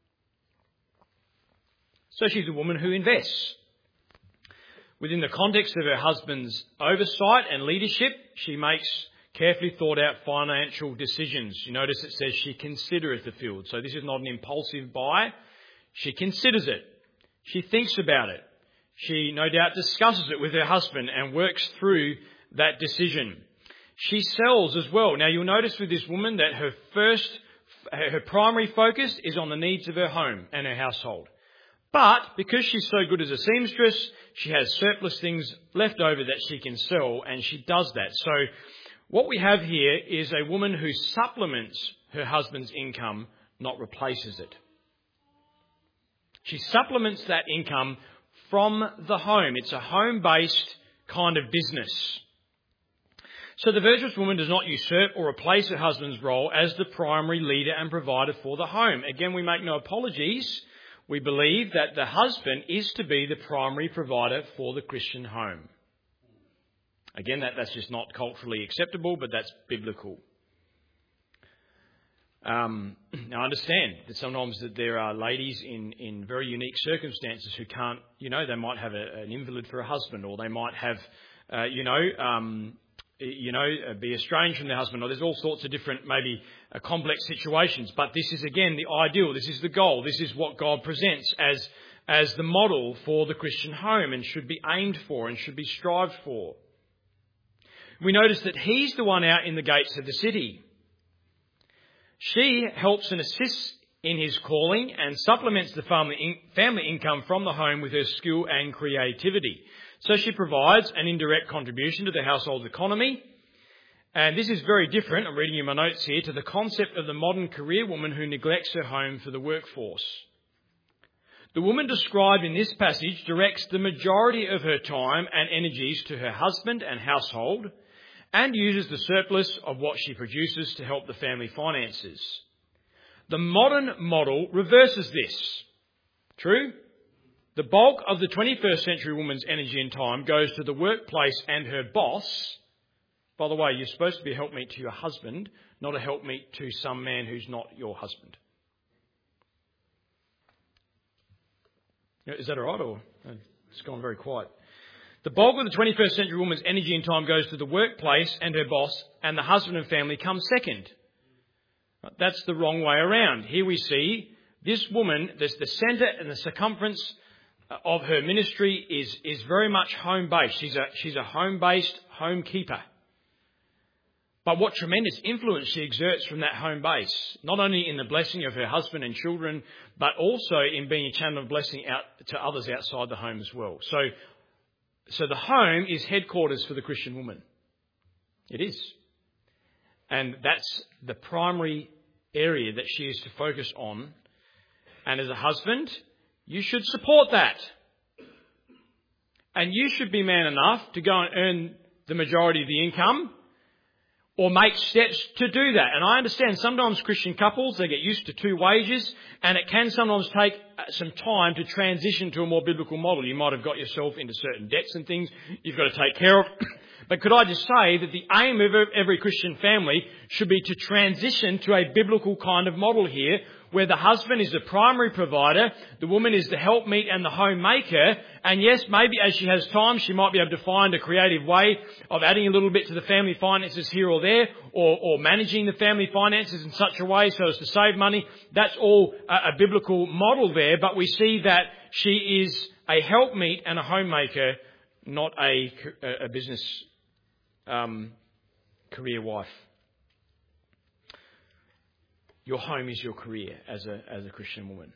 So she's a woman who invests. Within the context of her husband's oversight and leadership, she makes carefully thought out financial decisions. You notice it says she considereth the field. So this is not an impulsive buy. She considers it. She thinks about it. She no doubt discusses it with her husband and works through that decision. She sells as well. Now you'll notice with this woman that her first, her primary focus is on the needs of her home and her household. But because she's so good as a seamstress, she has surplus things left over that she can sell, and she does that. So what we have here is a woman who supplements her husband's income, not replaces it. She supplements that income from the home. It's a home-based kind of business. So the virtuous woman does not usurp or replace her husband's role as the primary leader and provider for the home. Again, we make no apologies. We believe that the husband is to be the primary provider for the Christian home. Again, that, that's just not culturally acceptable, but that's biblical. Um, now, I understand that sometimes that there are ladies in, in very unique circumstances who can't, you know, they might have a, an invalid for a husband, or they might have, uh, you know, um, you know, be estranged from their husband, or there's all sorts of different, maybe uh, complex situations. But this is, again, the ideal. This is the goal. This is what God presents as, as the model for the Christian home and should be aimed for and should be strived for. We notice that he's the one out in the gates of the city. She helps and assists in his calling and supplements the family, in, family income from the home with her skill and creativity. So she provides an indirect contribution to the household economy. And this is very different, I'm reading in my notes here, to the concept of the modern career woman who neglects her home for the workforce. The woman described in this passage directs the majority of her time and energies to her husband and household, and uses the surplus of what she produces to help the family finances. The modern model reverses this. True? The bulk of the twenty-first century woman's energy and time goes to the workplace and her boss. By the way, you're supposed to be a helpmeet to your husband, not a helpmeet to some man who's not your husband. Is that all right, or it's gone very quiet? The bulk of the twenty-first century woman's energy and time goes to the workplace and her boss, and the husband and family come second. That's the wrong way around. Here we see this woman, there's the centre and the circumference of her ministry is, is very much home-based. She's a, she's a home-based homekeeper. But what tremendous influence she exerts from that home base, not only in the blessing of her husband and children, but also in being a channel of blessing out to others outside the home as well. So, so the home is headquarters for the Christian woman. It is. And that's the primary area that she is to focus on. And as a husband, you should support that. And you should be man enough to go and earn the majority of the income, or make steps to do that. And I understand sometimes Christian couples, they get used to two wages, and it can sometimes take some time to transition to a more biblical model. You might have got yourself into certain debts and things you've got to take care of. But could I just say that the aim of every Christian family should be to transition to a biblical kind of model here, where the husband is the primary provider, the woman is the helpmeet and the homemaker, And yes, maybe as she has time, she might be able to find a creative way of adding a little bit to the family finances here or there, or, or managing the family finances in such a way so as to save money. That's all a, a biblical model there, but we see that she is a helpmeet and a homemaker, not a, a business um, career wife. Your home is your career as a as a Christian woman.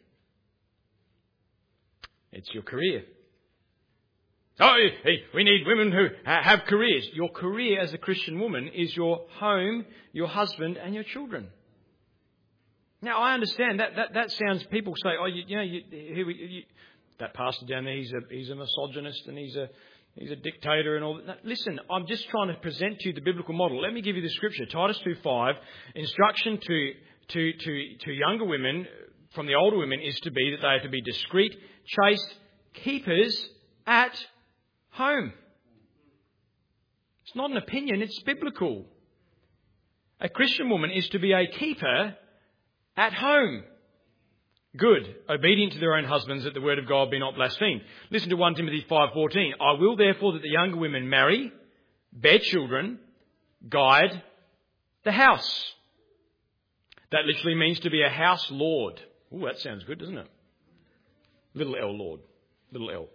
It's your career. Oh, hey, we need women who have careers. Your career as a Christian woman is your home, your husband, and your children. Now, I understand that that, that sounds. People say, "Oh, you, you know, you, here we, you, that pastor down there, he's a he's a misogynist and he's a he's a dictator and all that." No, listen, I'm just trying to present to you the biblical model. Let me give you the scripture, Titus two five, instruction to to to to younger women from the older women is to be that they are to be discreet, chaste, keepers at home. It's not an opinion, it's biblical. A Christian woman is to be a keeper at home. Good, obedient to their own husbands, that the word of God be not blasphemed. Listen to First Timothy five fourteen. I will therefore that the younger women marry, bear children, guide the house. That literally means to be a house lord. Ooh, that sounds good, doesn't it? Little L Lord. Little L.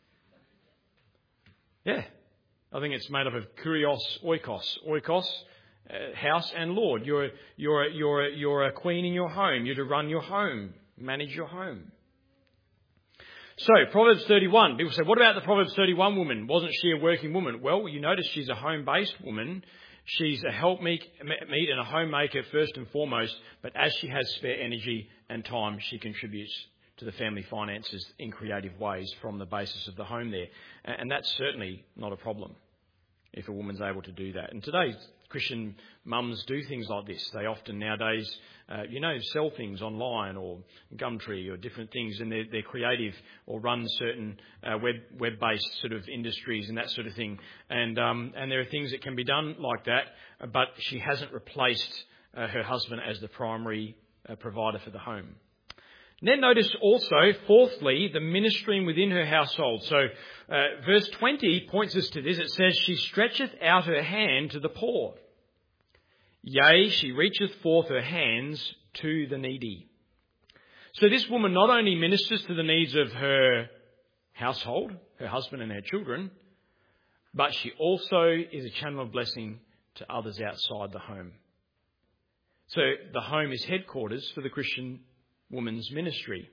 Yeah. I think it's made up of kurios, oikos. Oikos, uh, house and Lord. You're, you're, you're, you're a queen in your home. You're to run your home, manage your home. So, Proverbs thirty-one. People say, what about the Proverbs thirty-one woman? Wasn't she a working woman? Well, you notice she's a home-based woman. She's a helpmeet and a homemaker first and foremost, but as she has spare energy and time, she contributes to the family finances in creative ways from the basis of the home there. And that's certainly not a problem if a woman's able to do that. And today, Christian mums do things like this. They often nowadays, uh, you know, sell things online or Gumtree or different things, and they're, they're creative or run certain uh, web, web-based sort of industries and that sort of thing. And um, and there are things that can be done like that, but she hasn't replaced uh, her husband as the primary uh, provider for the home. And then notice also, fourthly, the ministering within her household. So uh, verse twenty points us to this. It says, she stretcheth out her hand to the poor. Yea, she reacheth forth her hands to the needy. So this woman not only ministers to the needs of her household, her husband and her children, but she also is a channel of blessing to others outside the home. So the home is headquarters for the Christian woman's ministry.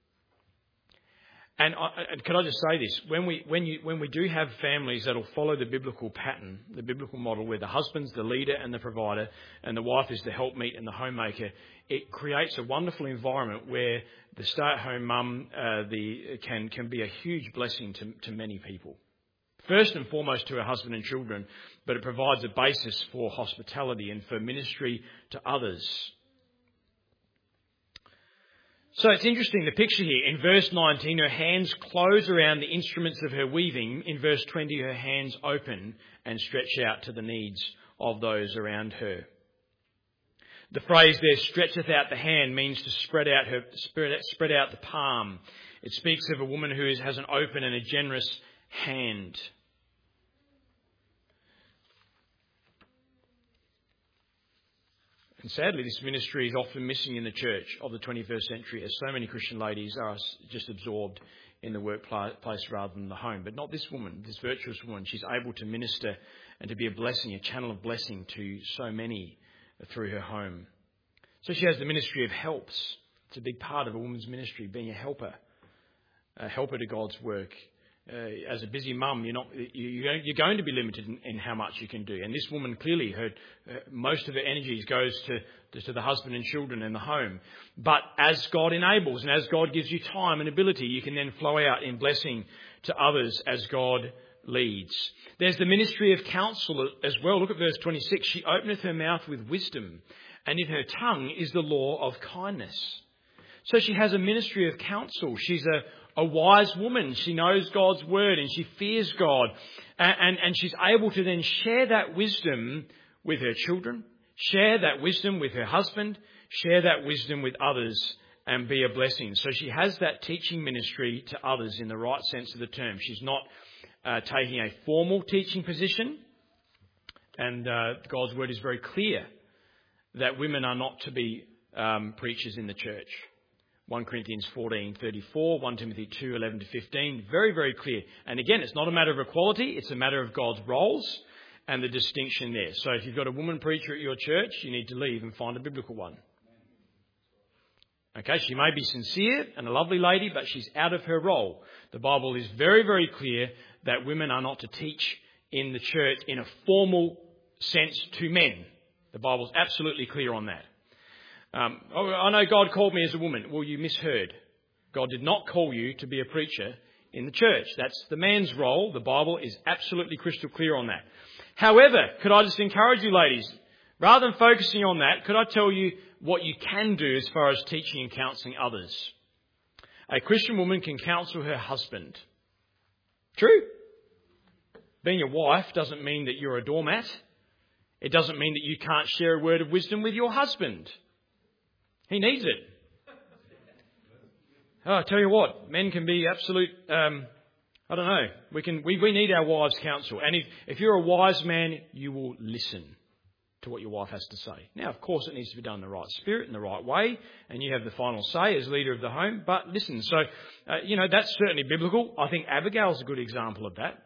And, I, and can I just say this? When we when you when we do have families that'll follow the biblical pattern, the biblical model, where the husband's the leader and the provider, and the wife is the helpmeet and the homemaker, it creates a wonderful environment where the stay-at-home mum uh, the can can be a huge blessing to, to many people. First and foremost to her husband and children, but it provides a basis for hospitality and for ministry to others. So it's interesting, the picture here. In verse nineteen, her hands close around the instruments of her weaving. In verse twenty, her hands open and stretch out to the needs of those around her. The phrase there, stretcheth out the hand, means to spread out her spread out, spread out the palm. It speaks of a woman who has an open and a generous hand. And sadly, this ministry is often missing in the church of the twenty-first century, as so many Christian ladies are just absorbed in the workplace rather than the home. But not this woman, this virtuous woman. She's able to minister and to be a blessing, a channel of blessing to so many through her home. So she has the ministry of helps. It's a big part of a woman's ministry, being a helper, a helper to God's work. Uh, as a busy mum, you're not you're going to be limited in, in how much you can do. And this woman clearly, her uh, most of her energies goes to to the husband and children and the home. But as God enables and as God gives you time and ability, you can then flow out in blessing to others as God leads. There's the ministry of counsel as well. Look at verse twenty-six. She openeth her mouth with wisdom, and in her tongue is the law of kindness. So she has a ministry of counsel. She's a A wise woman. She knows God's word and she fears God. And, and, and she's able to then share that wisdom with her children, share that wisdom with her husband, share that wisdom with others and be a blessing. So she has that teaching ministry to others in the right sense of the term. She's not uh, taking a formal teaching position. And uh, God's word is very clear that women are not to be um, preachers in the church. First Corinthians fourteen thirty-four, First Timothy two eleven to fifteen, very, very clear. And again, it's not a matter of equality, it's a matter of God's roles and the distinction there. So if you've got a woman preacher at your church, you need to leave and find a biblical one. Okay, she may be sincere and a lovely lady, but she's out of her role. The Bible is very, very clear that women are not to teach in the church in a formal sense to men. The Bible's absolutely clear on that. Um, oh, I know God called me as a woman. Well, you misheard. God did not call you to be a preacher in the church. That's the man's role. The Bible is absolutely crystal clear on that. However, could I just encourage you ladies, rather than focusing on that, could I tell you what you can do as far as teaching and counselling others? A Christian woman can counsel her husband. True? Being a wife doesn't mean that you're a doormat. It doesn't mean that you can't share a word of wisdom with your husband. He needs it. Oh, I tell you what, men can be absolute, um, I don't know, we can we, we need our wives' counsel. And if, if you're a wise man, you will listen to what your wife has to say. Now, of course, it needs to be done in the right spirit, in the right way, and you have the final say as leader of the home. But listen, so, uh, you know, that's certainly biblical. I think Abigail's a good example of that.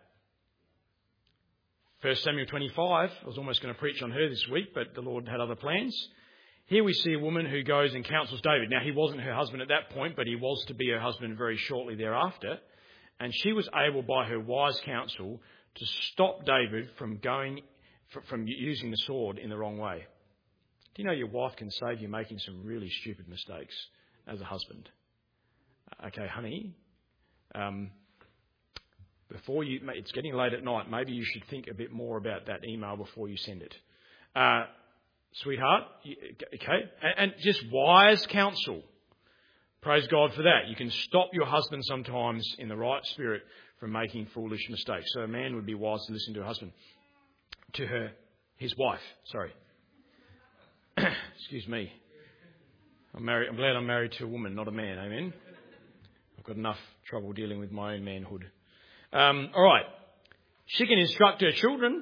First Samuel twenty-five, I was almost going to preach on her this week, but the Lord had other plans. Here we see a woman who goes and counsels David. Now, he wasn't her husband at that point, but he was to be her husband very shortly thereafter. And she was able, by her wise counsel, to stop David from going, from using the sword in the wrong way. Do you know your wife can save you making some really stupid mistakes as a husband? Okay, honey, um, before you, it's getting late at night, maybe you should think a bit more about that email before you send it. Uh, Sweetheart, okay, and just wise counsel. Praise God for that. You can stop your husband sometimes in the right spirit from making foolish mistakes. So a man would be wise to listen to a husband, to her, his wife, sorry. Excuse me. I'm married. I'm glad I'm married to a woman, not a man, amen? I've got enough trouble dealing with my own manhood. Um, all right. She can instruct her children.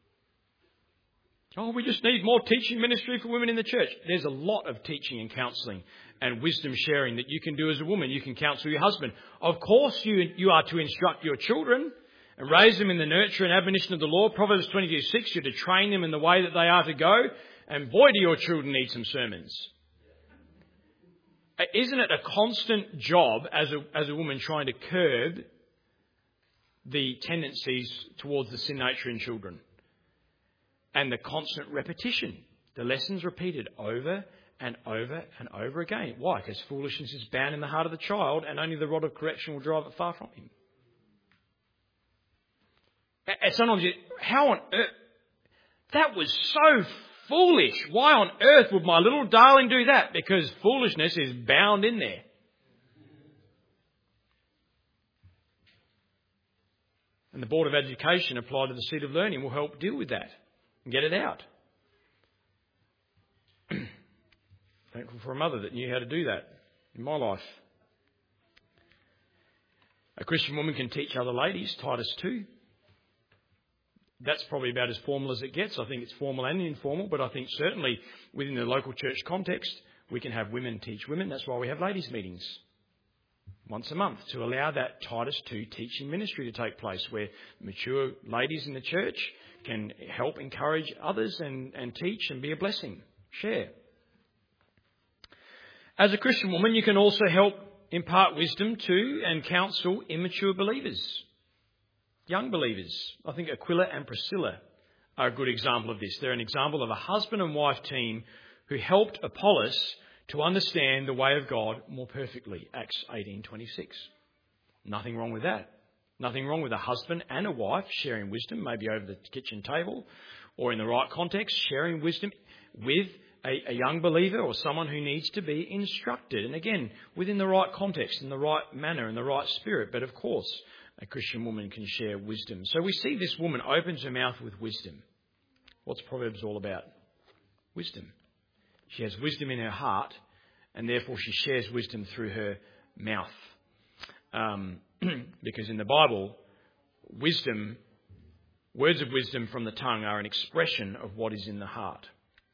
Oh, we just need more teaching ministry for women in the church. There's a lot of teaching and counselling and wisdom sharing that you can do as a woman. You can counsel your husband. Of course, you you are to instruct your children and raise them in the nurture and admonition of the Lord. Proverbs twenty-two six, you're to train them in the way that they are to go. And boy, do your children need some sermons. Isn't it a constant job as a, as a woman trying to curb the tendencies towards the sin nature in children? And the constant repetition, the lessons repeated over and over and over again. Why? Because foolishness is bound in the heart of the child, and only the rod of correction will drive it far from him. And sometimes you, how on earth? That was so foolish. Why on earth would my little darling do that? Because foolishness is bound in there. And the Board of Education applied to the Seat of Learning will help deal with that. Get it out. Thankful for a mother that knew how to do that in my life. A Christian woman can teach other ladies, Titus two. That's probably about as formal as it gets. I think it's formal and informal, but I think certainly within the local church context, we can have women teach women. That's why we have ladies' meetings once a month, to allow that Titus two teaching ministry to take place, where mature ladies in the church can help encourage others and, and teach and be a blessing. Share. As a Christian woman, you can also help impart wisdom to and counsel immature believers, young believers. I think Aquila and Priscilla are a good example of this. They're an example of a husband and wife team who helped Apollos to understand the way of God more perfectly. Acts eighteen twenty-six. Nothing wrong with that. Nothing wrong with a husband and a wife sharing wisdom, maybe over the kitchen table or in the right context, sharing wisdom with a, a young believer or someone who needs to be instructed. And again, within the right context, in the right manner, in the right spirit. But of course, a Christian woman can share wisdom. So we see this woman opens her mouth with wisdom. What's Proverbs all about? Wisdom. She has wisdom in her heart, and therefore she shares wisdom through her mouth. Um, because in the Bible, wisdom, words of wisdom from the tongue are an expression of what is in the heart.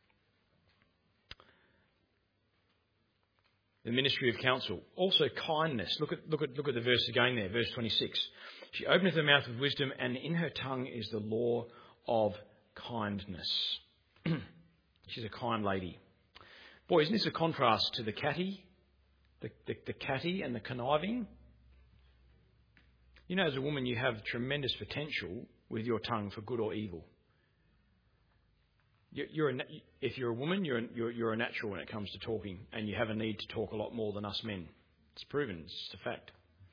The ministry of counsel. Also kindness. Look at, look at, look at the verse again there, verse twenty-six. She openeth her mouth with wisdom, and in her tongue is the law of kindness. She's a kind lady. Boy, isn't this a contrast to the catty? The, the, the catty and the conniving? You know, as a woman, you have tremendous potential with your tongue for good or evil. You're a, if you're a woman, you're a, you're, you're a natural when it comes to talking, and you have a need to talk a lot more than us men. It's proven. It's just a fact.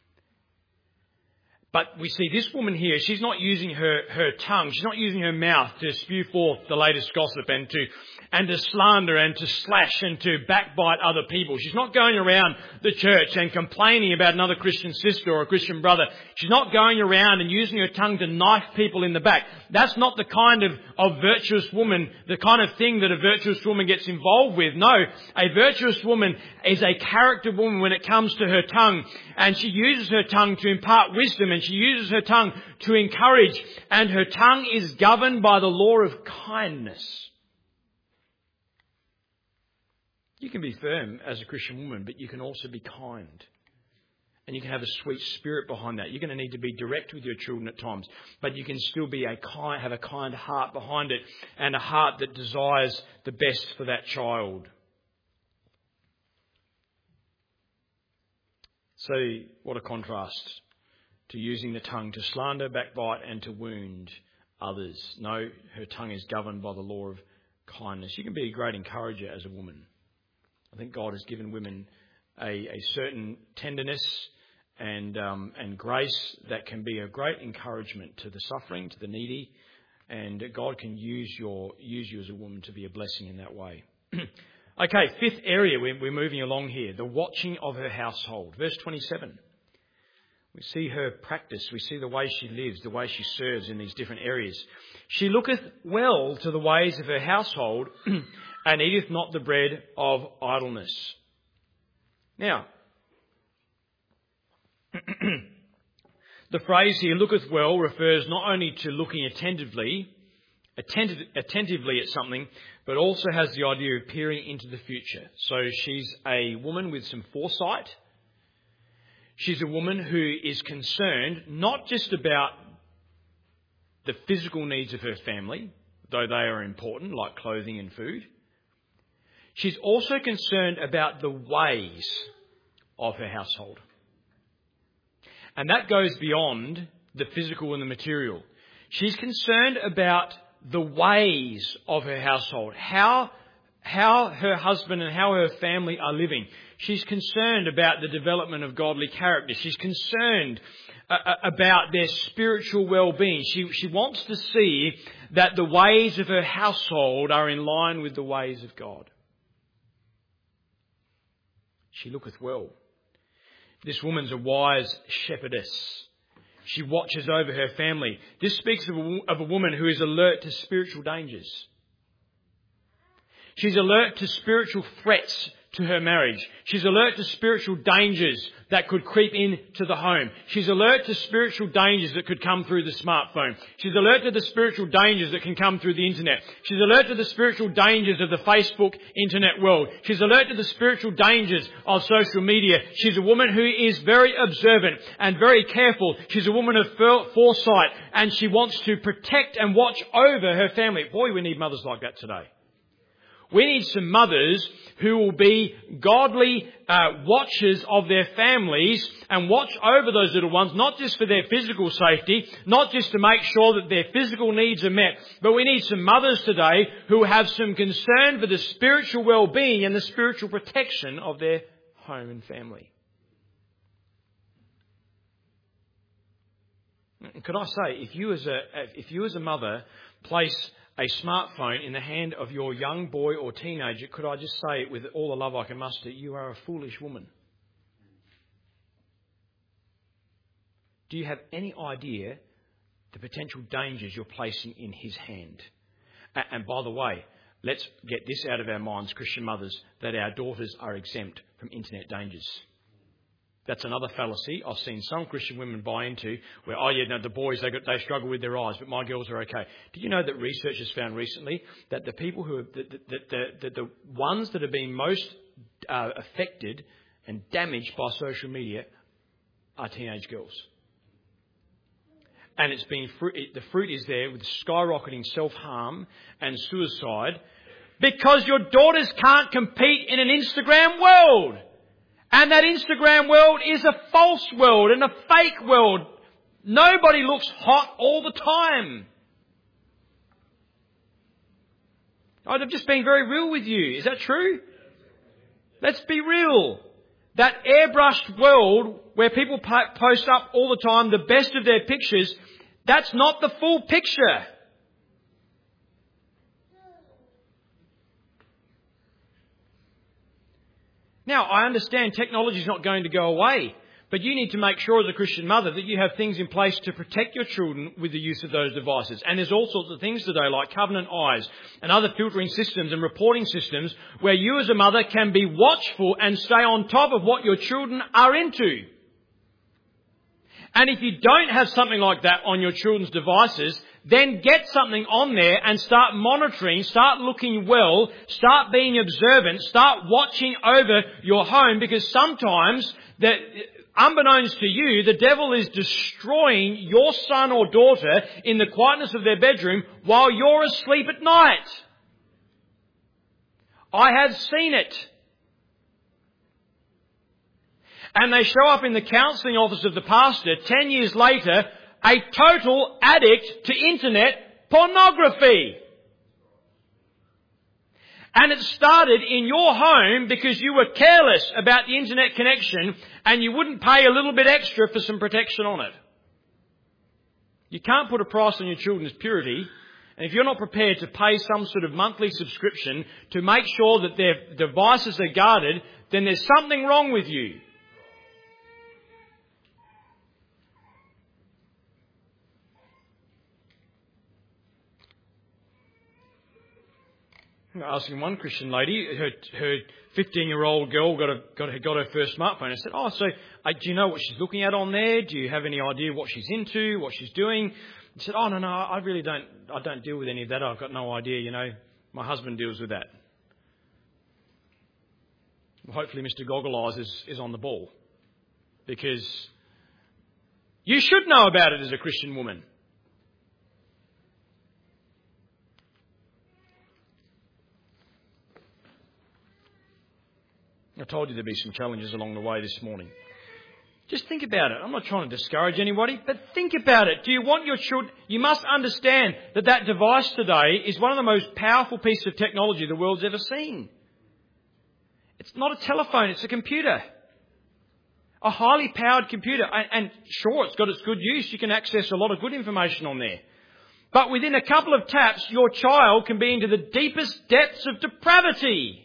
But we see this woman here, she's not using her, her tongue, she's not using her mouth to spew forth the latest gossip and to and to slander and to slash and to backbite other people. She's not going around the church and complaining about another Christian sister or a Christian brother. She's not going around and using her tongue to knife people in the back. That's not the kind of, of virtuous woman, the kind of thing that a virtuous woman gets involved with. No, a virtuous woman is a character woman when it comes to her tongue, and she uses her tongue to impart wisdom, and she uses her tongue to encourage, and her tongue is governed by the law of kindness. You can be firm as a Christian woman, but you can also be kind. And you can have a sweet spirit behind that. You're going to need to be direct with your children at times, but you can still be a kind, have a kind heart behind it, and a heart that desires the best for that child. So, what a contrast to using the tongue to slander, backbite, and to wound others. No, her tongue is governed by the law of kindness. You can be a great encourager as a woman. I think God has given women a, a certain tenderness and um, and grace that can be a great encouragement to the suffering, to the needy, and God can use your use you as a woman to be a blessing in that way. Okay, fifth area we're, we're moving along here: the watching of her household. Verse twenty-seven. We see her practice. We see the way she lives, the way she serves in these different areas. She looketh well to the ways of her household, and eateth not the bread of idleness. Now, the phrase here, looketh well, refers not only to looking attentively, attentive, attentively at something, but also has the idea of peering into the future. So she's a woman with some foresight. She's a woman who is concerned not just about the physical needs of her family, though they are important, like clothing and food. She's also concerned about the ways of her household. And that goes beyond the physical and the material. She's concerned about the ways of her household, how, how her husband and how her family are living. She's concerned about the development of godly character. She's concerned uh, about their spiritual well-being. She, she wants to see that the ways of her household are in line with the ways of God. She looketh well. This woman's a wise shepherdess. She watches over her family. This speaks of a, of a woman who is alert to spiritual dangers. She's alert to spiritual threats to her marriage. She's alert to spiritual dangers that could creep into the home. She's alert to spiritual dangers that could come through the smartphone. She's alert to the spiritual dangers that can come through the internet. She's alert to the spiritual dangers of the Facebook internet world. She's alert to the spiritual dangers of social media. She's a woman who is very observant and very careful. She's a woman of foresight, and she wants to protect and watch over her family. Boy, we need mothers like that today. We need some mothers who will be godly uh, watchers of their families and watch over those little ones, not just for their physical safety, not just to make sure that their physical needs are met, but we need some mothers today who have some concern for the spiritual well-being and the spiritual protection of their home and family. Could I say, if you as a if you as a mother place a smartphone in the hand of your young boy or teenager, could I just say it with all the love I can muster, you are a foolish woman. Do you have any idea the potential dangers you're placing in his hand? And by the way, Let's get this out of our minds, Christian mothers, that our daughters are exempt from internet dangers. That's another fallacy I've seen some Christian women buy into, where, oh yeah, no, the boys, they got, they struggle with their eyes, but my girls are okay. Did you know that research has found recently that the people who are, the, the, the, the, the ones that are being most uh, affected and damaged by social media are teenage girls? And it's been fruit, the fruit is there with skyrocketing self-harm and suicide because your daughters can't compete in an Instagram world. And that Instagram world is a false world and a fake world. Nobody looks hot all the time. I've just been very real with you. Is that true? Let's be real. That airbrushed world where people post up all the time the best of their pictures, that's not the full picture. Now, I understand technology is not going to go away, but you need to make sure as a Christian mother that you have things in place to protect your children with the use of those devices. And there's all sorts of things today like Covenant Eyes and other filtering systems and reporting systems where you as a mother can be watchful and stay on top of what your children are into. And if you don't have something like that on your children's devices, then get something on there and start monitoring, start looking well, start being observant, start watching over your home, because sometimes, that, unbeknownst to you, the devil is destroying your son or daughter in the quietness of their bedroom while you're asleep at night. I have seen it. And they show up in the counselling office of the pastor ten years later, a total addict to internet pornography. And it started in your home because you were careless about the internet connection and you wouldn't pay a little bit extra for some protection on it. You can't put a price on your children's purity. And if you're not prepared to pay some sort of monthly subscription to make sure that their devices are guarded, then there's something wrong with you. Asking one Christian lady, her her fifteen-year-old girl got a, got a, got her first smartphone. I said, "Oh, so uh, do you know what she's looking at on there? Do you have any idea what she's into, what she's doing?" She said, "Oh, no, no, I really don't. I don't deal with any of that. I've got no idea. You know, my husband deals with that." Well, hopefully, Mister Goggle Eyes is is on the ball, because you should know about it as a Christian woman. I told you there'd be some challenges along the way this morning. Just think about it. I'm not trying to discourage anybody, but think about it. Do you want your children... You must understand that that device today is one of the most powerful pieces of technology the world's ever seen. It's not a telephone, it's a computer. A highly powered computer. And, and sure, it's got its good use. You can access a lot of good information on there. But within a couple of taps, your child can be into the deepest depths of depravity.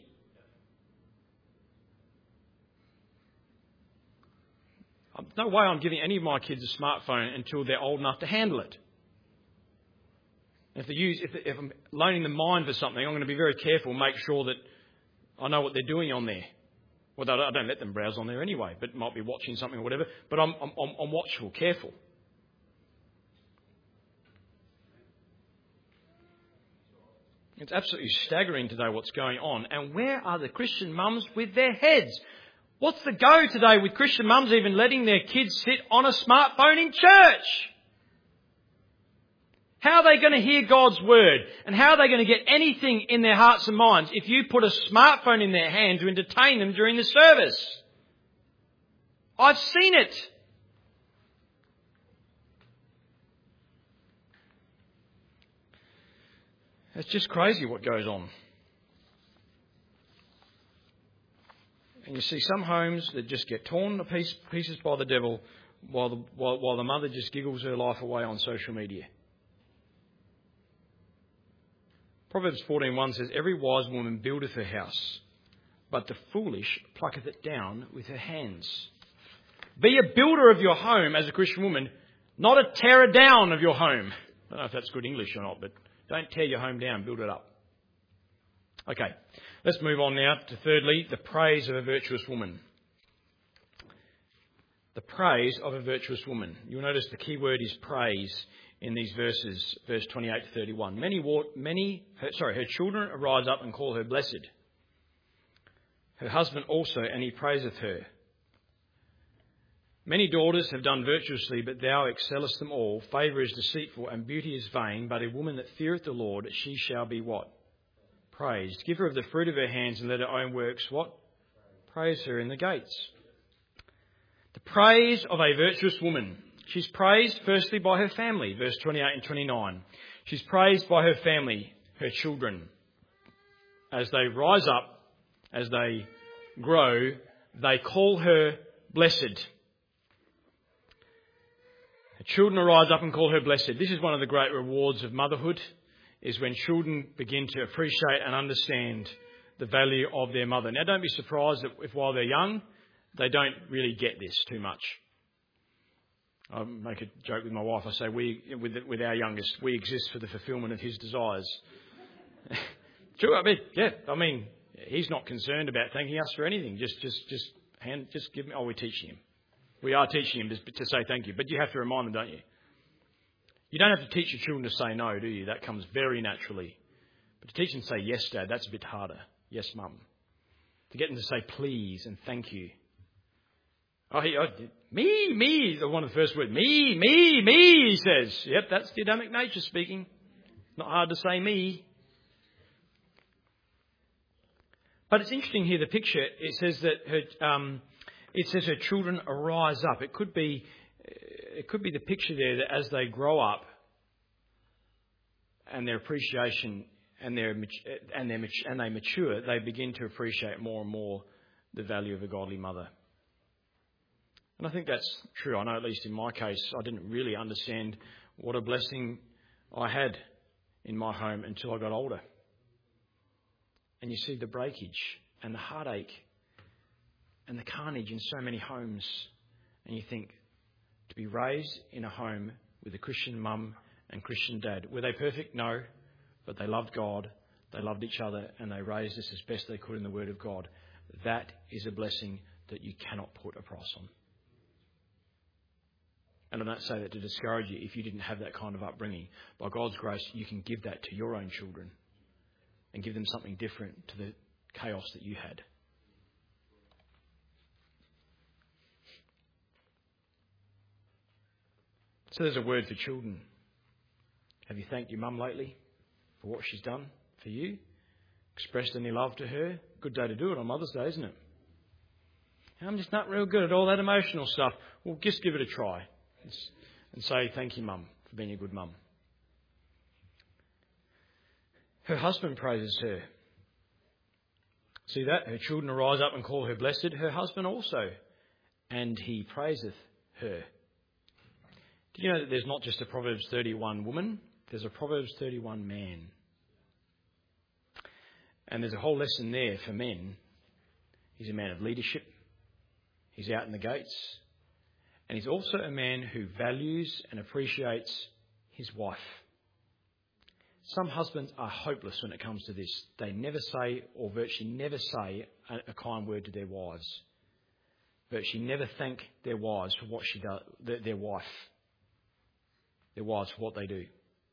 No way I'm giving any of my kids a smartphone until they're old enough to handle it. If they use, if, if I'm loaning them mine for something, I'm going to be very careful and make sure that I know what they're doing on there. Well, I don't let them browse on there anyway, but might be watching something or whatever. But I'm, I'm, I'm watchful, careful. It's absolutely staggering today what's going on. And where are the Christian mums with their heads? What's the go today with Christian mums even letting their kids sit on a smartphone in church? How are they going to hear God's word? And how are they going to get anything in their hearts and minds if you put a smartphone in their hand to entertain them during the service? I've seen it. It's just crazy what goes on. And you see some homes that just get torn to piece, pieces by the devil while the, while, while the mother just giggles her life away on social media. Proverbs fourteen one says, "Every wise woman buildeth her house, but the foolish plucketh it down with her hands." Be a builder of your home as a Christian woman, not a tearer down of your home. I don't know if that's good English or not, but don't tear your home down, build it up. Okay, let's move on now to thirdly, the praise of a virtuous woman. The praise of a virtuous woman. You'll notice the key word is praise in these verses, verse twenty-eight to thirty-one. Many, many, her, sorry, her children arise up and call her blessed. Her husband also, and he praiseth her. Many daughters have done virtuously, but thou excellest them all. Favour is deceitful, and beauty is vain, but a woman that feareth the Lord, she shall be what? Praised. Give her of the fruit of her hands, and let her own works what? Praise her in the gates. The praise of a virtuous woman. She's praised firstly by her family, verse twenty-eight and twenty-nine. She's praised by her family, her children. As they rise up, as they grow, they call her blessed. Her children rise up and call her blessed. This is one of the great rewards of motherhood, is when children begin to appreciate and understand the value of their mother. Now, don't be surprised if, if while they're young, they don't really get this too much. I make a joke with my wife. I say, we, with, with our youngest, we exist for the fulfilment of his desires. True, I mean, yeah, I mean, he's not concerned about thanking us for anything. Just, just, just hand, just give me. Oh, we're teaching him. We are teaching him to, to say thank you, but you have to remind them, don't you? You don't have to teach your children to say no, do you? That comes very naturally. But to teach them to say yes, Dad, that's a bit harder. Yes, Mum. To get them to say please and thank you. Oh, he, oh, me, me, the one of the first words. Me, me, me, he says. Yep, that's the Adamic nature speaking. Not hard to say me. But it's interesting here, the picture. It says that her, um, it says her children arise up. It could be, it could be the picture there that as they grow up, and their appreciation and their and their and they mature, they begin to appreciate more and more the value of a godly mother. And I think that's true. I know, at least in my case, I didn't really understand what a blessing I had in my home until I got older. And you see the breakage and the heartache and the carnage in so many homes. And you think, to be raised in a home with a Christian mum and Christian dad. Were they perfect? No. But they loved God, they loved each other, and they raised us as best they could in the Word of God. That is a blessing that you cannot put a price on. And I don't say that to discourage you if you didn't have that kind of upbringing. By God's grace, you can give that to your own children and give them something different to the chaos that you had. So there's a word for children. Have you thanked your mum lately for what she's done for you? Expressed any love to her? Good day to do it on Mother's Day, isn't it? I'm just not real good at all that emotional stuff. Well, just give it a try and say thank you, Mum, for being a good mum. Her husband praises her. See that? Her children arise up and call her blessed. Her husband also. And he praiseth her. Do you know that there's not just a Proverbs thirty-one woman? There's a Proverbs thirty-one man. And there's a whole lesson there for men. He's a man of leadership. He's out in the gates. And he's also a man who values and appreciates his wife. Some husbands are hopeless when it comes to this. They never say, or virtually never say, a, a kind word to their wives. Virtually never thank their wives for what she does, their, their wife. Their wives for what they do.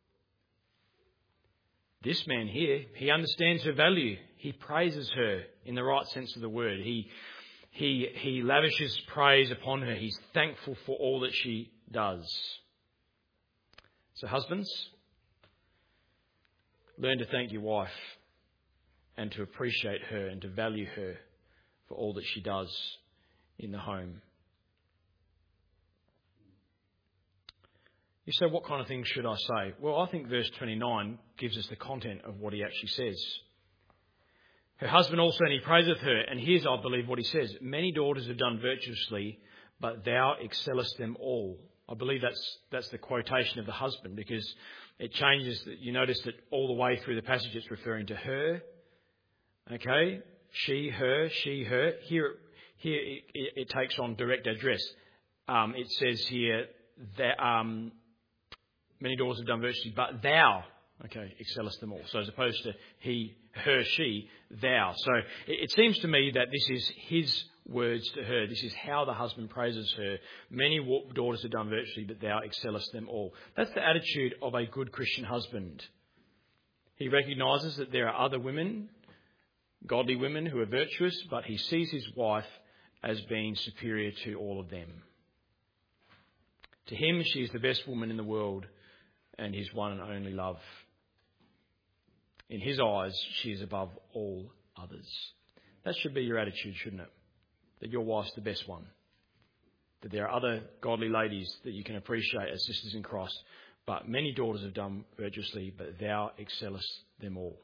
This man here, he understands her value. He praises her in the right sense of the word. He he he lavishes praise upon her. He's thankful for all that she does. So husbands, learn to thank your wife and to appreciate her and to value her for all that she does in the home. You say, what kind of things should I say? Well, I think verse twenty-nine gives us the content of what he actually says. Her husband also, and he praiseth her. And here's, I believe, what he says. Many daughters have done virtuously, but thou excellest them all. I believe that's that's the quotation of the husband, because it changes. You notice that all the way through the passage it's referring to her. Okay? She, her, she, her. Here, here it, it, it takes on direct address. Um, it says here that... Um, Many daughters have done virtuously, but thou Okay, excellest them all. So as opposed to he, her, she, thou. So it, it seems to me that this is his words to her. This is how the husband praises her. Many daughters have done virtually, but thou excellest them all. That's the attitude of a good Christian husband. He recognises that there are other women, godly women who are virtuous, but he sees his wife as being superior to all of them. To him, she is the best woman in the world and his one and only love. In his eyes, she is above all others. That should be your attitude, shouldn't it? That your wife's the best one. That there are other godly ladies that you can appreciate as sisters in Christ, but many daughters have done virtuously, but thou excellest them all.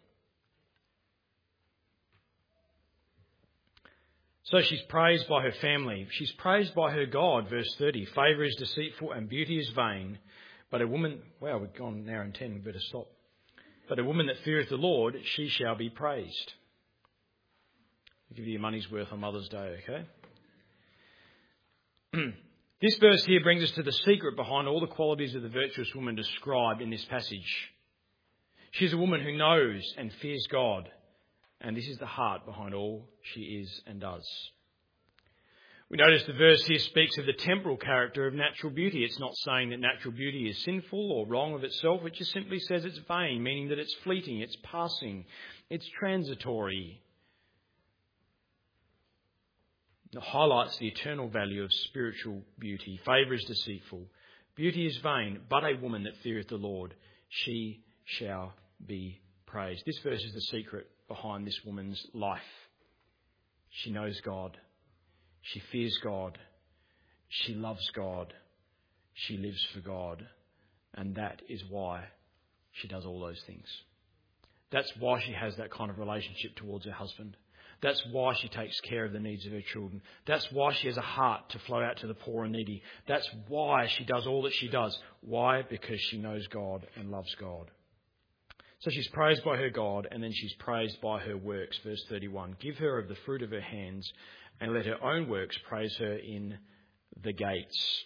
So she's praised by her family. She's praised by her God, verse thirty. Favour is deceitful and beauty is vain, but a woman... Wow, we've gone an hour and ten, we better stop. But a woman that feareth the Lord, she shall be praised. I'll give you your money's worth on Mother's Day, okay? This verse here brings us to the secret behind all the qualities of the virtuous woman described in this passage. She's a woman who knows and fears God, and this is the heart behind all she is and does. We notice the verse here speaks of the temporal character of natural beauty. It's not saying that natural beauty is sinful or wrong of itself. It just simply says it's vain, meaning that it's fleeting, it's passing, it's transitory. It highlights the eternal value of spiritual beauty. Favour is deceitful. Beauty is vain, but a woman that feareth the Lord, she shall be praised. This verse is the secret behind this woman's life. She knows God. She fears God. She loves God. She lives for God. And that is why she does all those things. That's why she has that kind of relationship towards her husband. That's why she takes care of the needs of her children. That's why she has a heart to flow out to the poor and needy. That's why she does all that she does. Why? Because she knows God and loves God. So she's praised by her God, and then she's praised by her works. Verse thirty-one, give her of the fruit of her hands, and let her own works praise her in the gates.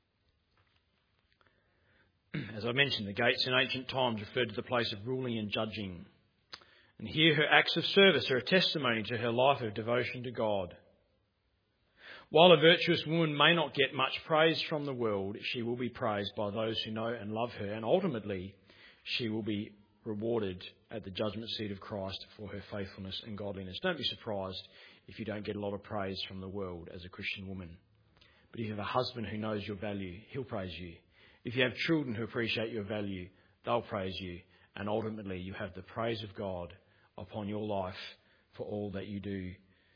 As I mentioned, the gates in ancient times referred to the place of ruling and judging. And here her acts of service are a testimony to her life of devotion to God. While a virtuous woman may not get much praise from the world, she will be praised by those who know and love her, and ultimately she will be rewarded at the judgment seat of Christ for her faithfulness and godliness. Don't be surprised if you don't get a lot of praise from the world as a Christian woman. But if you have a husband who knows your value, he'll praise you. If you have children who appreciate your value, they'll praise you. And ultimately you have the praise of God upon your life for all that you do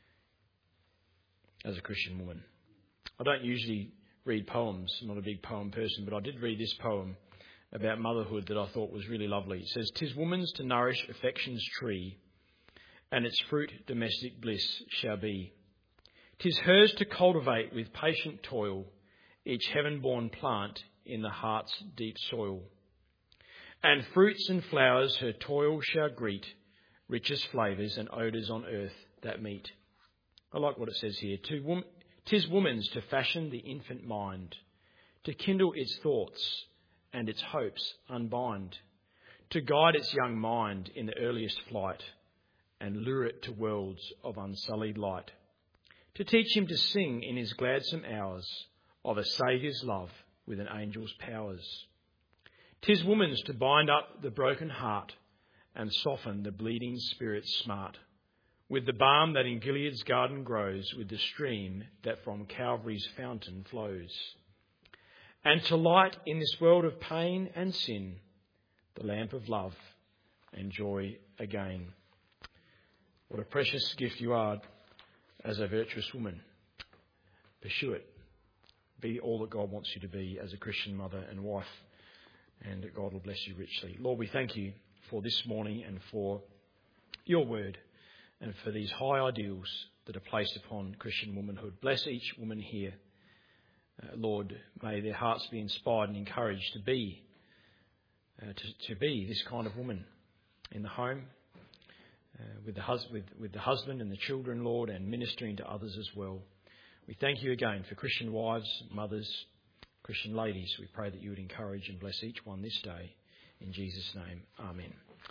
as a Christian woman. I don't usually read poems. I'm not a big poem person, but I did read this poem about motherhood that I thought was really lovely. It says, "'Tis woman's to nourish affection's tree, and its fruit domestic bliss shall be. 'Tis hers to cultivate with patient toil each heaven-born plant in the heart's deep soil. And fruits and flowers her toil shall greet, richest flavours and odours on earth that meet." I like what it says here. "'Tis woman's to fashion the infant mind, to kindle its thoughts and its hopes unbind, to guide its young mind in the earliest flight, and lure it to worlds of unsullied light, to teach him to sing in his gladsome hours of a Saviour's love with an angel's powers. 'Tis woman's to bind up the broken heart and soften the bleeding spirit's smart, with the balm that in Gilead's garden grows, with the stream that from Calvary's fountain flows, and to light in this world of pain and sin the lamp of love and joy again." What a precious gift you are as a virtuous woman. Pursue it. Be all that God wants you to be as a Christian mother and wife, and that God will bless you richly. Lord, we thank you for this morning and for your word and for these high ideals that are placed upon Christian womanhood. Bless each woman here. Uh, Lord, may their hearts be inspired and encouraged to be uh, to, to be this kind of woman in the home, uh, with the hus- with, with the husband and the children, Lord, and ministering to others as well. We thank you again for Christian wives, mothers, Christian ladies. We pray that you would encourage and bless each one this day. In Jesus' name, amen.